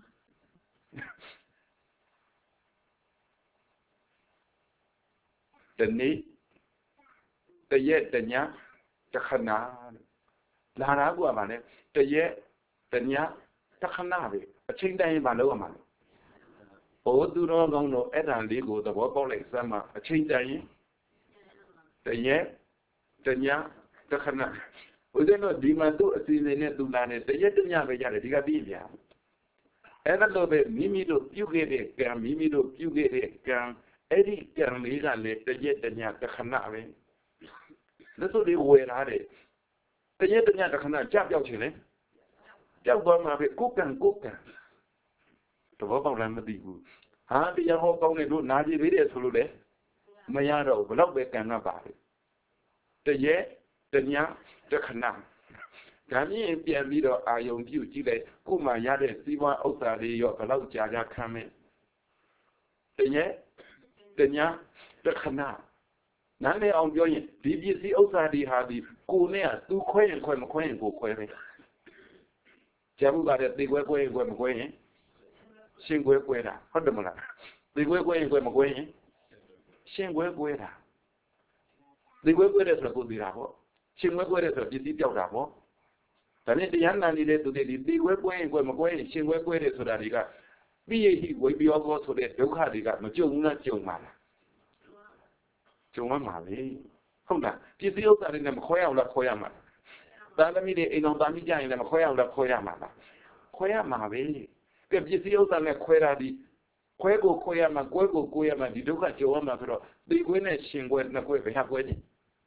တနေ့တရက်တညတခဏလာတာကဘာလဲတရက်တညတခဏပဲအချိန်တိုင်းဘာလုပ်ရမှာလဲဘိုးသူတော်ကောင်းတို့အဲ့ဒါလေးကိုသဘောပေါက်လိုက်စမ်းမှအချိန်တိုင်းတရက်တညတခဏဦးဇင်းတို့ဒီမှာသူ့အစီအစဉ်နဲ့သူလာနေတရက်တညပဲရတယ်ဒီကပြည့်ပြအဲ့ဒါလိုပဲမိမိတို့ပြုခဲ့တဲ့ကံမိမိတို့ပြုခဲ့တဲ့ကံအဲ့ဒီကံလေးကလည်းတရက်တညတခဏပဲလက်စုပ်လေးဝယ်လာတယ်တရက်တညတခဏကြပြောက်ချင်လေကြောက်သွားမှာပဲကိုကံတဘောပေါက်လည်းမသိဘူးဟာတရားဟောကောင်းတဲ့တို့နာကြည့်သေးတယ်ဆိုလို့လေမရတော့ဘလောက်ပဲကံကပါပဲတရက်တညတခဏဒါမြင်ပြန်ပြီးတော့အာယုံပြုကြည့်လိုက်ကိုမှရတဲ့စီးပွားဥစ္စာတွေရောဘလောက်ကြာခံမဲ့တရက်တညတခဏနားလည်အောင်ပြောရင်ဒီပစ္စည်းဥစ္စာတွေဟာဒီကိုနဲ့ကသူခွဲရင်ခွဲမခွဲရင်ကိုခွဲပဲကျမ်းပါတဲ့သေခွဲခွဲရင်ခွဲမခွဲရင်ရှင်ခွဲခွဲတာဟုတ်တယ်မလားသေခွဲခွဲရင်ခွဲမခွဲရင်ရှင်ခွဲခွဲတာသေခွဲခွဲတယ်ဆိုတော့ကိုသိတာပေါ့ရှင်ခွဲခွဲတယ်ဆိုတော့ပစ္စည်းပြောက်တာပေါ့ဒါနဲ့တရားနာနေတဲ့သူတွေဒီသေခွဲခွဲရင်ခွဲမခွဲရင်ရှင်ခွဲခွဲတယ်ဆိုတာတွေကပိယဟိဝိပယောဘောဆိုတဲ့ဒုက္ခတွေကမကြုံဘူးလားကြုံပါလားကြုံမှာလေဟုတ်လားပစ္စည်းဥစ္စာတွေနဲ့မခွဲအောင်လားခွဲရမှာသာသမီတွေအိမ်တော်သားမိကြရင်လည်းမခွဲအောင်လားခွဲရမှာလားခွဲရမှာပဲကဲပစ္စည်းဥစ္စာနဲ့ခွဲတာဒီခွဲကိုခွဲရမှာကွဲကိုကွဲရမှာဒီဒုက္ခကြုံရမှာဆိုတော့သိခွဲနဲ့ရှင်ခွဲနှစ်ခွဲဘယ်ဟာခွဲတယ်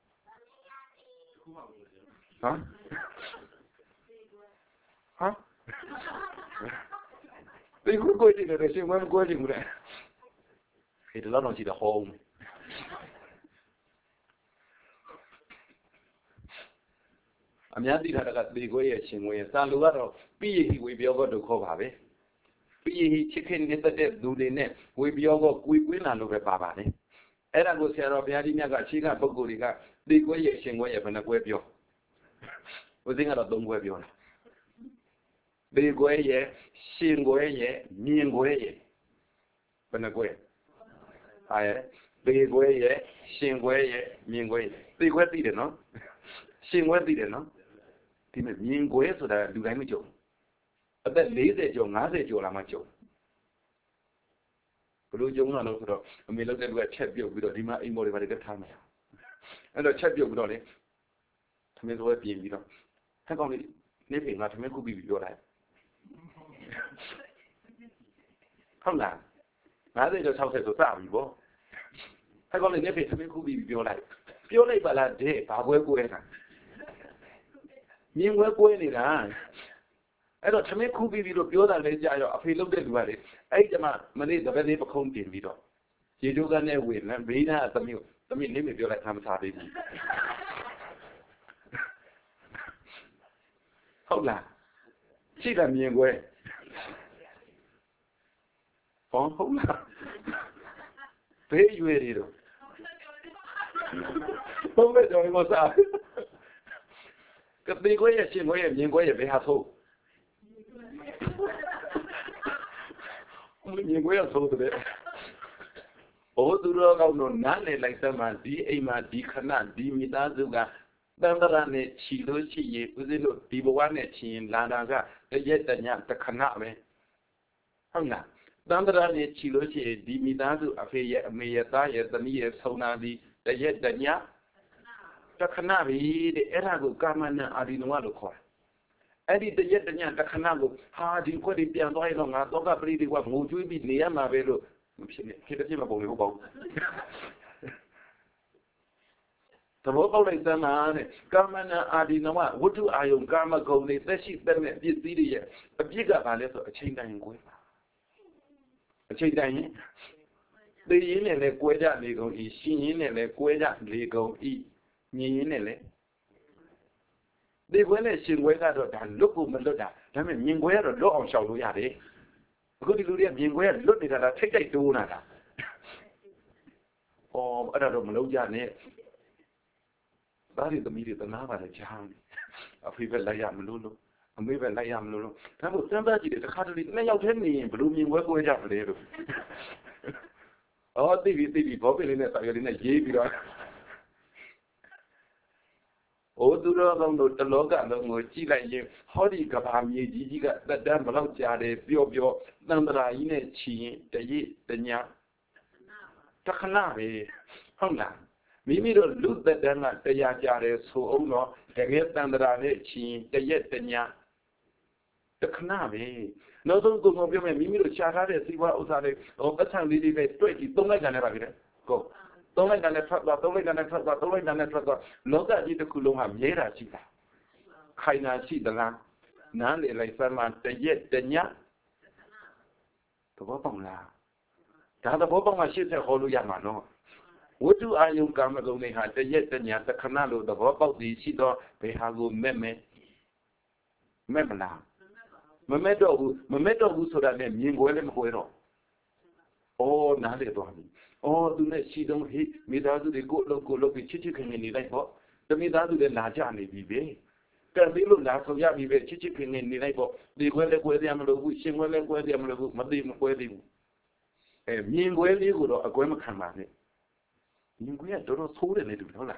ဟမ်သိခွဲကိုကြည့်တယ်ရှင်ခွဲမကွဲကြည့်ဘူးလေဒီလောက်တော့ကြည့်တော့ဟောအများသိထားတာကသေခွဲရဲ့ရှင်ခွဲရဲ့စာလူကတော့ပိယဟိဝေပြောကောတို့ခေါ်ပါပဲပိယဟိချစ်ခင်နေတဲ့သူတွေနဲ့ဝေပြောကောကွေးလာလို့ပဲပါပါတယ်အဲ့ဒါကိုဆရာတော်ဘုရားကြီးမြတ်ကအရှိကပုဂ္ဂိုလ်တွေကသေခွဲရဲ့ရှင်ခွဲရဲ့ဘယ်နှကွဲပြောဦးစင်းကတော့၃ကွဲပြောတယ်သေခွဲရဲ့ရှင်ခွဲရဲ့မြင်ခွဲရဲ့ဘယ်နှကွဲဟာရဲ့သေခွဲရဲ့ရှင်ခွဲရဲ့မြင်ခွဲရဲ့သေခွဲသိတယ်နော်ရှင်ခွဲသိတယ်နော်ဒီမဲ့မြင်ခွဲဆိုတာလူတိုင်းမကြုံအသက်40ကျော်50ကျော်လာမှကြုံဘလို့ကြုံလာလို့ဆိုတော့အမေလောက်တဲ့လူကချက်ပြုတ်ပြီးတော့ဒီမှာအိမ်မော်တွေဘာတွေကထားမယ်အဲ့တော့ချက်ပြုတ်ပြီးတော့လေသမင်းစိုးပြင်ပြီးတော့ဟဲ့ကောင်လေးနေပြင်ကသမင်းခုပြီးပြောလိုက်ဟုတ်လား50ကျော်60ဆိုစပြီပေါ့ဟဲ့ကောင်လေးနေပြင်သမင်းခုပြီးပြောလိုက်ပါလားတဲ့ဘာကွဲကွဲတာမြင်ကွဲနေတာအဲ့တော့သမင်းခုပြီးလို့ပြောတာလဲကြာရောအဖေလုပ်တဲ့လူကလေအဲ့ဒီမှာမနေ့တပည့်လေးပခုံးပြင်ပြီးတော့ရေချိုးကနဲ့ဝင်လမ်းဘေးနာသမီးလေးမပြောလိုက်ထားမစားသေးဘူးဟုတ်လားရှိတာမြင်ကွဲဟုတ်လားဘေးရွယ်တွေတော့ဟုတ်ပဲတော့မစားကတိကွဲရဲ့ရှင်ကွဲရဲ့မြင်ကွဲရဲ့ဘယ်ဟာဆိုမြင်ကွဲရဆိုတဲ့ဘိုးသူတော်ကောင်းတို့နားလည်လိုက်သမှဒီအိမ်မှာဒီခဏဒီမိသားစုက Dandara chilo chi uzino dibuane chin lanaga the yet the nyan the kaname. Hanga. Dandara chilo chi dimidazu afeya meyata yet the near sonadi the yet the nya the kanavi the erago gamana adinwalo koi. Eddie the yet the nyan the kanago hard in quite piano longa doga pretty what moved to be near my velo. The vocal is a man, Gamana Adinawa, what do I own Gamma go? They say she's been a bigger value of a chain dining. A chain dining. The yin and a queda legal is seen and a queda legal e. Ninele. They went a shin way out of that look of Meloda. I mean, Yingware, a law shall we have it. Good to look at Yingware, look at a take a donata. Or other Melodia. That is the media the Nava the Jam. A fever layam lulu, a river layam lulu. That was somebody the country may out any blooming work way up there. Oh, the popular in a Jabia. Oh, do not the loga no Chila, Holly Gabami, Giga, the Dam Malanja, Bio, Nandra in a chi, the ye, the nya. Takanavi, Honga. Mimi don't look that then at the Yajare, so no, the get under the chin, the yet the nya. The Kanavi. No, don't go over Mimi to Chara, see what was at it. Oh, that's how we live at 20. Don't like an ever go. Don't like an effort, don't like an effort, don't like an effort. No, that you could have Yera Chita. Kaina see the lamb. None like someone, the yet the nya. The Bobonga. The other Bobonga shit a whole Yamano. What do I young Gamago may have the yet the nya, the canalo, the Bobo, the Sido, Behago Meme. Memela. Memedo who so that name, Yingwellem Huero. Oh, Nade Bobby. Oh, do not see them hit me down to the good look at chicken in the night. The me down to the Najani Bibe. Can we look now so Yabi chicken in the night? The weather where the Amalo, which where the Amalo, Madim, where the Mingwell, you go a Guamakamane. Yingwe don't hold a little dollar.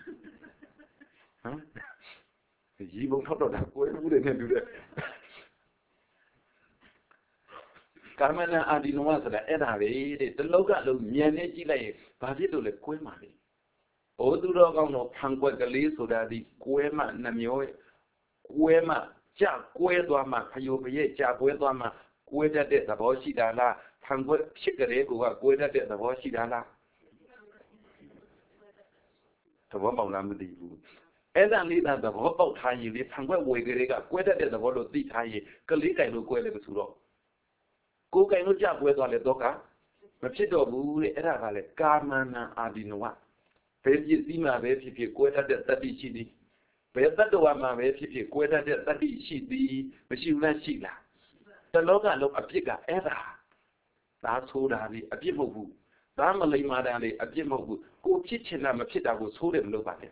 You won't talk about where would they do that? Carmena Adinoas, the Edave, the Loga, Mianeji, Basito, the Quemari. O do no Pangua Galis, so that the Quema Namio, Quema, Jack, Quedama, Payope, Jack, Quedama, Queda de the Boshidala, Pangua Chicarego, Queda de the Boshidala. The Wobble Lamadi. And I need that the Wobble Tiny, the Pangua Wigga, Queda de the Wolo Di Tai, Galita, no Queda Suro. Go can no job with all the doca. Machido, who era vale, Carmana Adinoa. Pesi Zima, if you quit at the study chidi. Petadoma, if you quit at the study chidi, Machina Shila. The Loga look a pigger ever. That's who a people. Family Madame, a people. Go kitchen and Machida was holding look at it.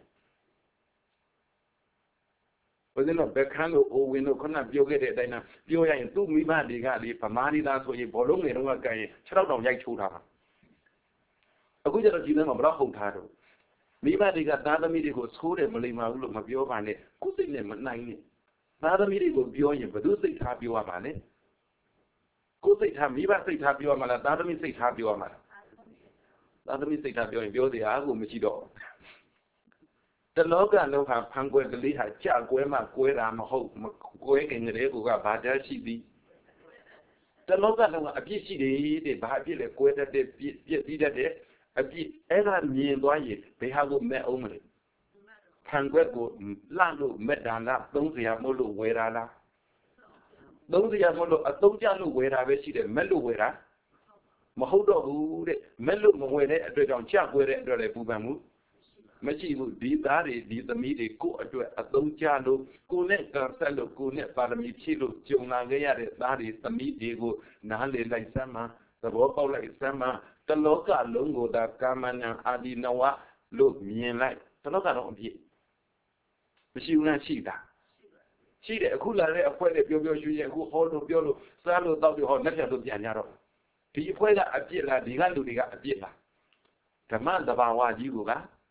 Within a Becano or window cannot be get it. You are in 2 Mimadi Gali, Pamani, that's where you belong in one guy, shut out Yachuda. A good of of Raho Tado. Mimadi got another meeting was school and Malima look of your money, cooking them at 9. Another meeting will be on you, but do they have your money? Could they have me back? They have your money, another means they have your money. Another means they have your the Agu Michido. The Loga no have Pangua the Liha, Jaguema, Gueram, Hope, Gueg and the Rego, Bada CD. The Loga no a PCD, the Babi, the Gueda, the a bit ever near Loye, they have met only. Panguego, Lando, Medana, don't they have Molo, Werala? Don't they have Molo, a Dojano, where I see the Melo, where Mahodo, Melo, where I don't check where I Bubamu. Machimu, the media go a Dojano, Gune, Gansalo, Gune, Paramichilo, Jonagaya, that is the media go, Nale like Sama, the vocal like Sama. The local longo da Gamana Adinawa look me and like the local on the Machina Shida. She the cooler acquainted you who hold of Yolo, Salo Dobbio, Netta to Janaro. Piquela Abila, the Ganduliga Abila. The man of our Yuga.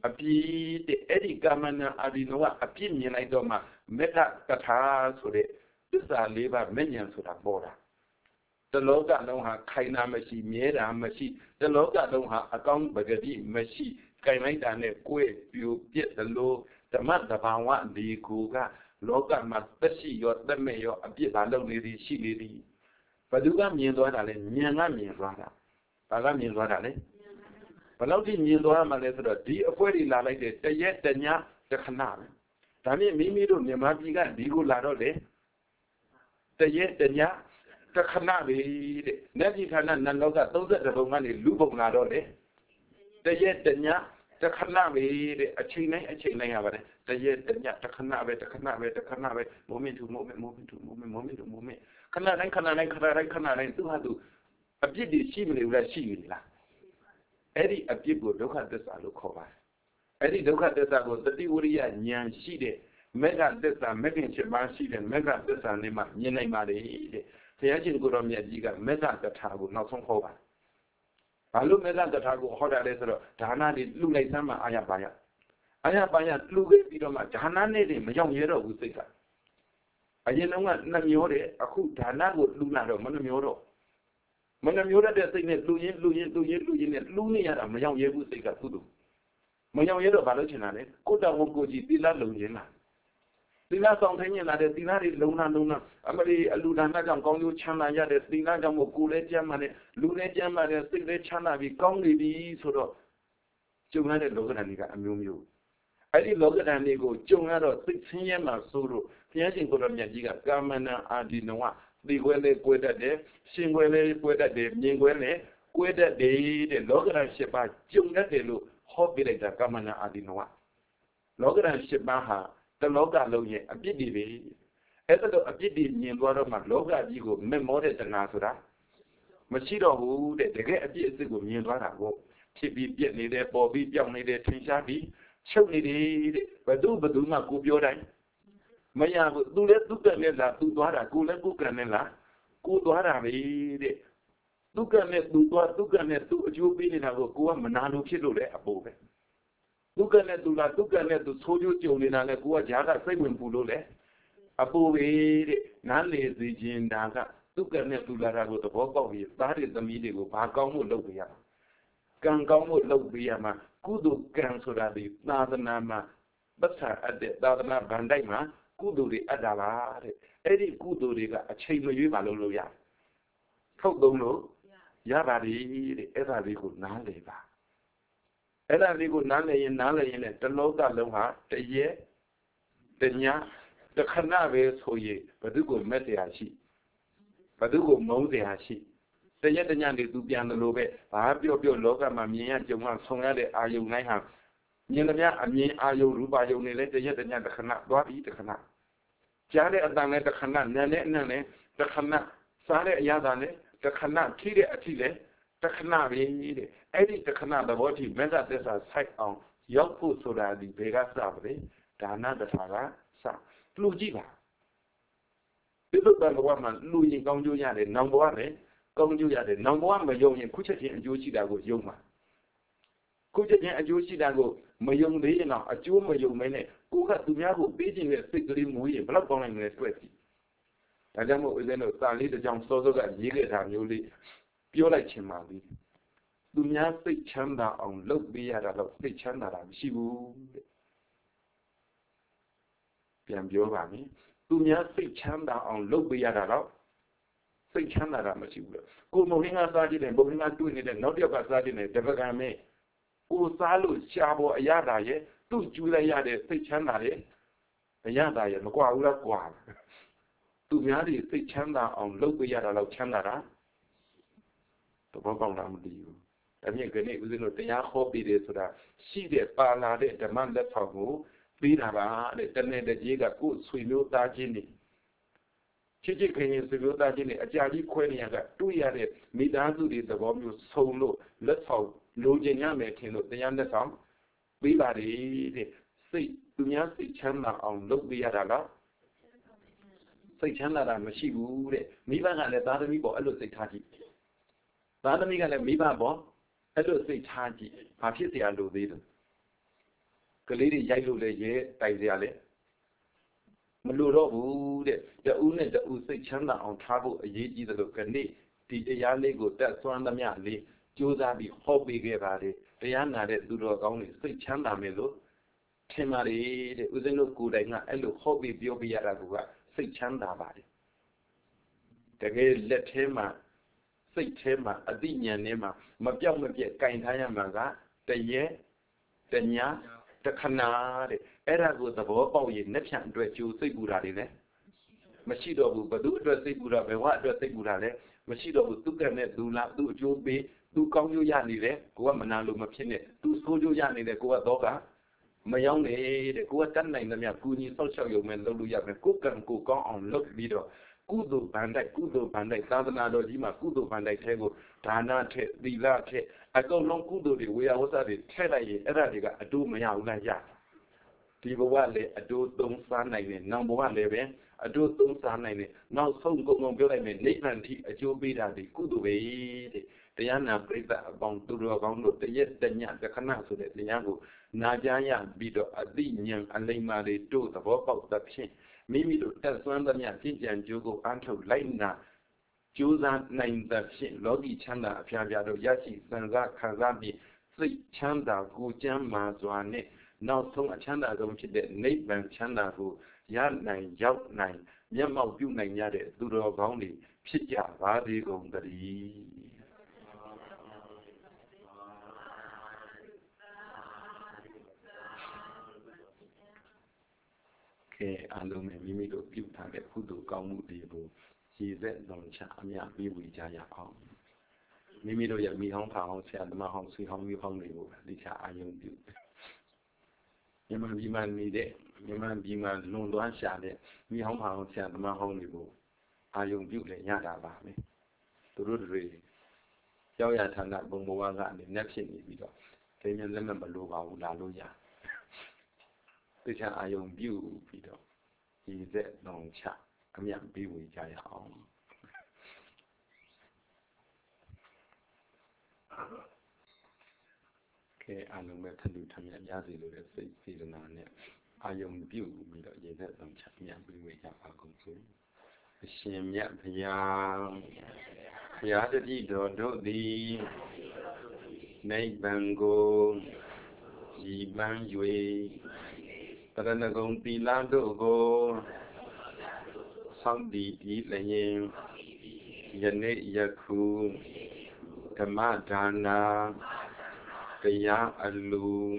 အပြည့်တဲ့အဲ့ဒီကာမနာအာဒီနောကအပြည့်မြင်လိုက်တော့မှမေတ္တာကထာဆိုတဲ့သစ္စာလေးပါးမဉ္ဇဉ်ဆိုတာပေါ်တာတလောကလုံးဟာခိုင်နာမရှိမြဲတာမရှိတလောကလုံးဟာအကောင်းပဂတိမရှိကြိုင်လိုက်တာနဲ့ကိုယ်ပြူပြက်သလိုဓမ္မတဘာဝဒီကိုကလောကမှာသက်ရှိရောသက်မဲ့ရောအပြစ်သာလုပ်နေသည်ရှိနေသည်ဘသူကမြင်သွားတာလဲဉာဏ်ကမြင်သွားတာဘာကမြင်သွားတာလဲဘယ်လောက်ထိမြင်သွားမှလဲဆိုတော့ဒီအဖွဲတွေလာလိုက်တဲ့တရက်တညတခဏပဲဒါမြင့်မိမိတို့မြန်မာပြည်ကဒီကိုလာတော့လေတရက်တညတခဏပဲတဲ့နတ်ပြည်ဌာနနတ်လောက32ဘုံကနေလူဘုံလာတော့လေတရက်တညတခဏပဲတဲ့အချိန်တိုင်းရပါတယ်တရက်တညတခဏပဲတခဏပဲမိုမင်တူမိုမင်ခဏတိုင်းသူဟာသူအပြစ်တွေရှိမနေဘူးလားရှိနေလားအဲ့ဒီအပြစ်ကိုဒုက္ခသစ္စာလို့ခေါ်ပါတယ်အဲ့ဒီဒုက္ခသစ္စာကိုတတိဝရိယဉာဏ်ရှိတဲ့မေဃသစ္စာမဂ္ဂင်7ပါးရှိတဲ့မေဃသစ္စာနဲ့မှမြင်နိုင်ပါလေတဲ့ဘုရားရှင်ကိုတော်မြတ်ကြီးကမေဃကထာကိုနောက်ဆုံးဟောပါတယ်ဘာလို့မေဃကထာကိုဟောတာလဲဆိုတော့ဒါနတွေလှူလိုက်စမ်းမှအာရပါရလှူခဲ့ပြီးတော့မှဒါနနဲ့တွေမရောက်ရတော့ဘူးစိတ်ကအရင်တော့ကနှမျောတယ်အခုဒါနကိုလှူလာတော့မနှမျောတော့မနှမျောတဲ့စိတ်နဲ့လှူရင်းနဲ့လှူနေရတာမရောက်ရဘူးစိတ်ကကုသိုလ်မရောက်ရတော့ဘာလို့ချင်တာလဲကိုတော်ကိုကြည့်သီလလုံရင်းလားသီလဆောင်ထိုင်နေတာတဲ့သီလတွေလုံလာအမလီအလူဒါနကြောင့်ကောင်းကျိုးချမ်းသာရတဲ့သီလကြောင့်မို့ကိုယ်လည်းကျမ်းမာတယ်လူလည်းကျမ်းမာတယ်စိတ်လည်းချမ်းသာပြီးကောင်းနေပြီဆိုတော့ကျုံရတဲ့လောကဓာတ်တွေကအမျိုးမျိုးအဲ့ဒီလောကဓာတ်တွေကိုကျုံရတော့စိတ်ဆင်းရဲမှဆိုလို့ဘုရားရှင်ကိုတော်မြတ်ကြီးကကာမနာအာဒီနဝသိခွဲလေးကွဲတတ်တယ်ရှင်ခွဲလေးကွဲတတ်တယ်မြင်ခွဲလေးကွဲတတ်တယ်တဲ့လောကဓာတ်7ပါးကျုံတတ်တယ်လို့ဟောပြလိုက်တာကာမနာအာဒီနဝလောကဓာတ်7ပါးဟာတလောကလုံးရဲ့အပြစ်တွေပဲအဲ့ဒါတော့အပြစ်တွေမြင်သွားတော့မှလောကကြီးကိုမက်မောတဲ့တဏှာဆိုတာမရှိတော့ဘူးတဲ့တကယ်အပြစ်အစစ်ကိုမြင်သွားတာကိုဖြစ်ပြီးပြက်နေတယ်ပေါ်ပြီးပြောင်းနေတယ်ထင်ရှားပြီးချုပ်နေတယ်တဲ့ဘယ်သူမှကိုပြောတိုင်းမရဘူးသူလည်းသူကနဲ့လားသူသွားတာကိုလည်းကိုကနဲ့လားကိုသွားတာပဲတဲ့သူကနဲ့သူသွားသူကနဲ့သူအကျိုးပေးနေတာကိုကိုကမနာလို့ဖြစ်လို့လေအပေါ်ပဲသူကနဲ့သူလားသူကနဲ့သူဆိုးကျိုးကြုံနေတာလေကိုကဂျာကစိတ်ဝင်ပူလို့လေအပေါ်ပဲတဲ့နားလေစီခြင်းဒါကသူကနဲ့သူလာတာကိုသဘောပေါက်ပြီးသားတဲ့သမီးတွေကိုဘာကောင်းမှုလုပ်ပေးရကံကောင်းမှုလုပ်ပေးရမှာကုသိုလ်ကံဆိုတာဒီသာသနာမှာပတ်စာအပ်တဲ့သာသနာဗန္ဒိုက်မှာကုသိုလ်တွေအပ်တာပါတဲ့အဲ့ဒီကုသိုလ်တွေကအချိန်မရွေးပါလို့ရထုတ်သုံးလို့ရပါပြီတဲ့အဲ့ဒါလေးကိုနားလည်ပါအဲ့ဒါလေးကိုနားလည်ရင်နဲ့တလောကလုံးဟာတရက်တညတခဏပဲဆိုရင်ဘယ်သူကိုမက်တရားရှိဘယ်သူကိုမုန်းတရားရှိတရက်တညနေသူပြန်တယ်လို့ပဲဘာပြောလောကမှာမြင်ရကြုံရဆုံရတဲ့အာယုန်တိုင်းဟာမြင်သမျှအမြင်အာယုန်ရူပယုန်နေလဲတရက်တညတခဏသွားပြီးတခဏကြားတဲ့အတန်နဲ့တခဏနာနဲ့အနံ့နဲ့တခဏစားတဲ့အရာသာနဲ့တခဏထိတဲ့အထိလဲတခဏပဲတဲ့အဲ့ဒီတခဏသဘောထိမေတ္တာသစ္စာစိုက်အောင်ရောက်ဖို့ဆိုတာဒီဘယ်ကစပါလဲဒါနတထာကစလူကြည့်ပါဒီလိုဘဝမှာလူရင်ကောင်းကျိုးရတယ်နောင်ဘဝလည်းကောင်းကျိုးရတယ်နောင်ဘဝမယုံရင်ခုချက်ချင်းအကျိုးရှိတာကိုယုံပါခုချက်ချင်းအကျိုးရှိတာကိုမယုံသေးရင်တော့အကျိုးမယုံမဲနဲ့ကိုကသူများကိုပေးခြင်းနဲ့စိတ်ကလေးမွေးရင်ဘယ်တော့ကောင်းနိုင်မလဲတွေ့ပြီဒါကြောင့်မို့ဦးဇင်းတို့စာလေးတစ်ကြောင်စောစောကရေးခဲ့တာမျိုးလေးပြောလိုက်ချင်ပါသေးတယ်သူများစိတ်ချမ်းသာအောင်လုပ်ပေးရတာတော့စိတ်ချမ်းသာတာမရှိဘူးတဲ့ပြန်ပြောပါမယ်သူများစိတ်ချမ်းသာအောင်လုပ်ပေးရတာတော့စိတ်ချမ်းသာတာမရှိဘူးလေကိုမုံဟင်းကစားကြည့်တယ်ဘုံဟင်းကတွေ့နေတဲ့နောက်တစ်ယောက်ကစားကြည့်နေတပကံမဲ့ကိုစားလို့ရှားပေါ်အရသာရဲ့သူ့ကျူးလိုက်ရတဲ့စိတ်ချမ်းသာတဲ့အရသာရဲ့မကွာဘူးလားကွာသူများတွေစိတ်ချမ်းသာအောင်လုပ်ပေးရတာတော့ချမ်းသာတာသဘောပေါက်လားမသိဘူးအမြင့်ကနေဦးဇင်းတို့တရားဟောပြီးတယ်ဆိုတာရှိတဲ့ပါလာတဲ့ဓမ္မလက်ဆောင်ကိုပြီးတာပါတဲ့တနေ့တည်းကကိုယ်ဆွေမျိုးသားချင်းတွေချစ်ခင်ရင်ဆွေမျိုးသားချင်းတွေအကြာကြီးခွဲနေရကတွေ့ရတဲ့မိသားစုတွေသဘောမျိုးဆုံလို့လက်ဆောင်လိုချင်ရမယ်ထင်လို့တရားလက်ဆောင်ပြီးပါတယ်တဲ့စိတ်သူများစိတ်ချမ်းသာအောင်လုပ်ပေးရတာလားစိတ်ချမ်းသာတာမရှိဘူးတဲ့မိဘကလည်းသားသမီးပေါ်အဲ့လိုစိတ်ထားကြည့်သားသမီးကလည်းမိဘပေါ်အဲ့လိုစိတ်ထားကြည့်ဘာဖြစ်เสียလို့သေးတယ် lady Yailo ye, Taziale. Maluro, the Une, the Usi Chanda on travel a ye the Locani, Tia Lego, that's one the Miali, Josabi, Hobby Gavadi, Diana, the Duro only, Sweet Chanda Melo, Timari, the Uzeno good, and the Hobby Biobiaragua, Sweet Chanda body. The gay let him, Sweet Tema, a dinia nema, Mabiam, kind Hayamaga, the ye, the nya, the canard, era good the ball, ye, Nepshan, dress you, say good at it. Machido, but do dress it good up, and what dress it good at it. Machido, do canet, do not do Joby, do come you yanni there, go up Manalu Machine, do school you yanni there, go a dogger. My young lady, go at that name, the Yakuni, social you men, Lulu Yak, cook and cook on look video. Kudo Bandai, Sadana Jima, Kudo Bandai Tego, Tana, Dila, I go long Kudo, we are was at it, Tela, Eradiga, I do my young Naya. People wale, I do don't san like number one level, I do don't san like now some go on building Nathan T, a Joe be that the Kudo way, the Yana break that about to do around the yet the Yan, the canal so that the Yango, Najaya, Bido, Adinian, and Lima, they do the work of the chain. Mimi to tell Sandania, Tinja and Jogo until Laina, Josan nine the shin, Lodi Chanda, Piaviado Yashi, Sanza, Kazami, Sweet Chanda, Gujam Mazwane, now Song Chanda don't get Nate Van Chanda who Yan nine, Yout nine, Yamau Yu nine yade, Duro Bounty, Pitya, Vadi Gondari. Alone Mimi to give target Kudu Kamu Dibu. She said, don't Chamia be with Jaya Hong. Mimi to Yami Hong Pao said the Mahong Sweet Hong Yu Hong Liu, Licha Ayun Butte. Yaman Biman Mide, Yaman Biman Lunduan Shade, Mi Hong Pao said the Mahong Liu, Ayun Butte Yada Bami. To Rudri Yaya Tana Bumbuanga and the Nepsin Ibido. They may remember Luba Ulaluya. Licha Ayun Butte. He said, "Long chat. I'm young, be with Jaya Hong." Okay, I know better to tell me Yazi to the season on it. I am view with the Yazet on chat, young, be with Yapago. Shim Yap Yang Yadadi do the Nate Bango Yi Ban Yui Taranagon Pilando go. Some the laying Yane Yaku Tamadana Kaya Alu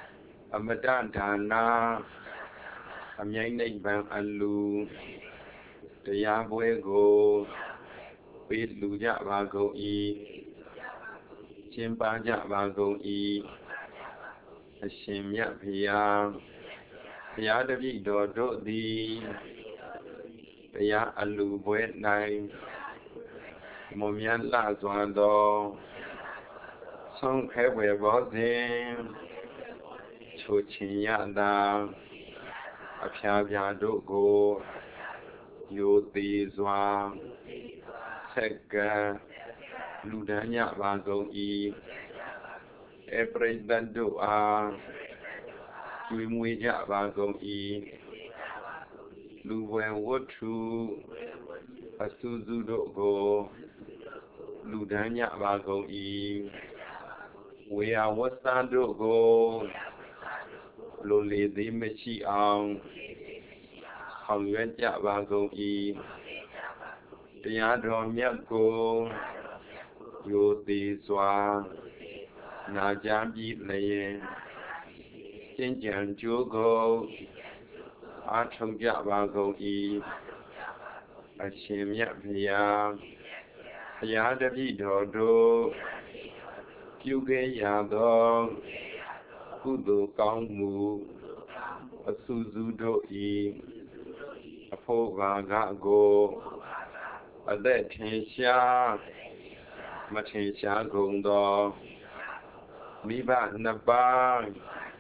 Amadana Amyane Ban Alu Kaya Buego Pit Luja Vago E Chimpaja Vago E Ashimya Pia Yadavi Dodo the Ya alu buet nai Momian la zwando Song khe we bo zin Chu chin ya da Apya bya do go Yo ti zwa Sek ga Lu dan ya ba gong I E president do a Chui mui ya ba gong I Lu wen wo chu Asuzu do go Ludanya Bago E. We are what stand do go Loli the Mechi on Hongya Bago E. The Yadro Miako Yo the Swa Najabi Lay Jinjan Jogo Atom Yabago E. Ashim Yapia Yadabi Dodo Kyuge Yado Kudo Kangmu Asuzu Do E Apoga Gago Ade Tensha Matensha Gondo Miba Naba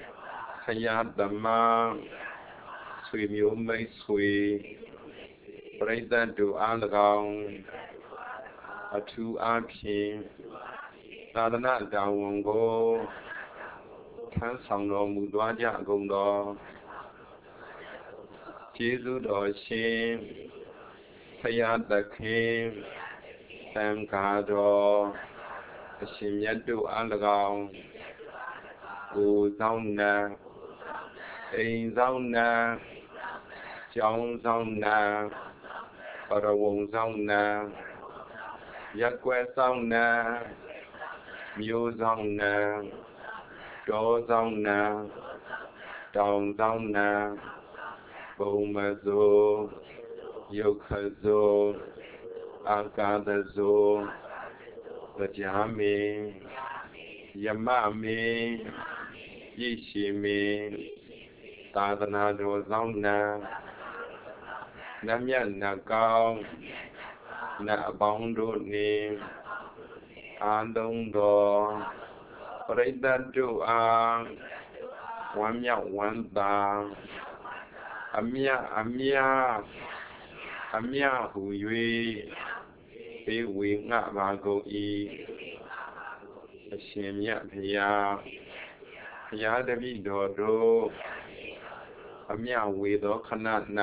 Hayadama Swim May Sweet President to Alagong, a 2 Archie, Sadana Dawongo, ထမ်းဆောင်တော်မူသွားကြကုန်သောကျေးဇူးတော်ရှင်ဖရာသခင်သံဃာတော်အရှင်မြတ်တို့အား၎င်းကိုယ်ဆောင်နာအိမ်ဆောင်နာကျောင်းဆောင်နာပရဝုံဆောင်နာရက်ကွယ်ဆောင်နာမြို့ဆောင်နာတောဆောင်နာတောင်ဆောင်နာပုံမစိုးယုတ်ခစိုးအာကာသစိုးတရားမင်းယမမင်းပြည့်ရှိမင်းသာသနာတော်ဆောင်နာနတ်မြတ်နတ်ကောင်းနတ်အပေါင်းတို့နှင့်အာလုံးတော်ပရိသတ်တို့အားဝမ်းမြောက်ဝမ်းသာအမြဟူ၍ပေးဝေငှပါကုန်၏အရှင်မြတ်ဖရာဘုရားတပည့်တော်တို့အမြဝေသောခဏ၌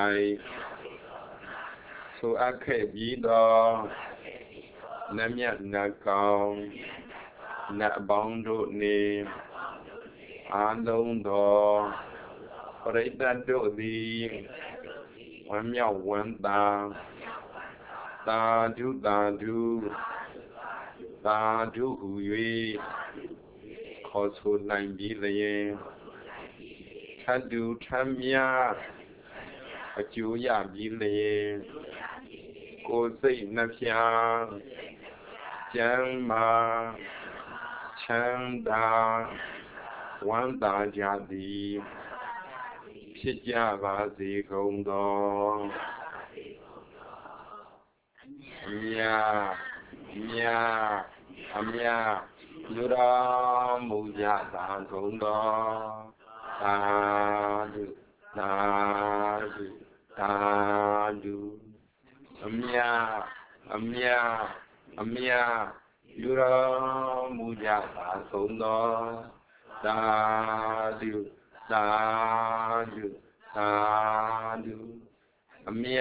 ဆိုအပ်ခဲ့ပြီးသောနတ်မြတ်နတ်ကောင်းနတ်အပေါင်းတို့နှင့်အားလုံးသောပရိသတ်တို့သည်ဝမ်းမြောက်ဝမ်းသာသာဓုသာဓုသာဓုဟူ၍ခေါ်ဆိုနိုင်ပြီးလျင်ထပ်တူထပ်မြအကျိုးရပြီးလျင်ကိုယ်စိတ်နှဖျားကျမ်းမာချမ်းသာဝမ်းသာကြသည်ဖြစ်ကြပါစေကုန်သောအမြလူတော်မူကြပါကုန်သောသာဓုသာဓုသာဓုအမြလူတော်မူကြပါကုန်သောသာဓုသာဓုသာဓုအမြ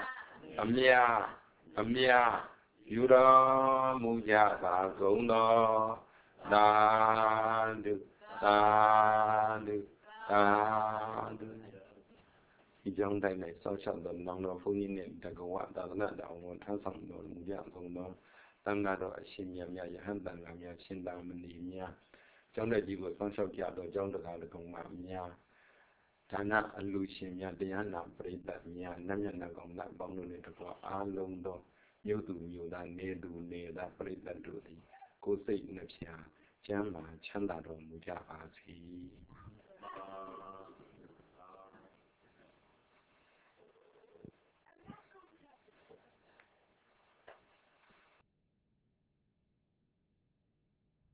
ယူတော်မူကြပါကုန်သောသာဓုသာဓုသာဓုဒီကြောင့်တိုင်း၌စောင့်ရှောက်သောနောင်တော်ဘုန်းကြီးနှင့်တက္ကဝသာသနာတော်ဝန်ထမ်းဆောင်တော်မူကြကုန်သောသံဃာတော်အရှင်မြတ်များယဟန်သံဃာများရှင်သာမဏေများကျောင်းတက်ကြီးကိုစောင့်ရှောက်ကြသောကျောင်းတရားတော်မှာများဒါနအလူရှင်များတရားနာပရိသတ်များနတ်မြတ်နတ်ကောင်းနတ်ပေါင်းတို့နှင့်တကွအားလုံးသောမြို့သူမြို့သားနေသူနေသားပရိသတ်တို့သည်ကိုယ်စိတ်နှဖျားကျမ်းမာချမ်းသာတော်မူကြပါစေ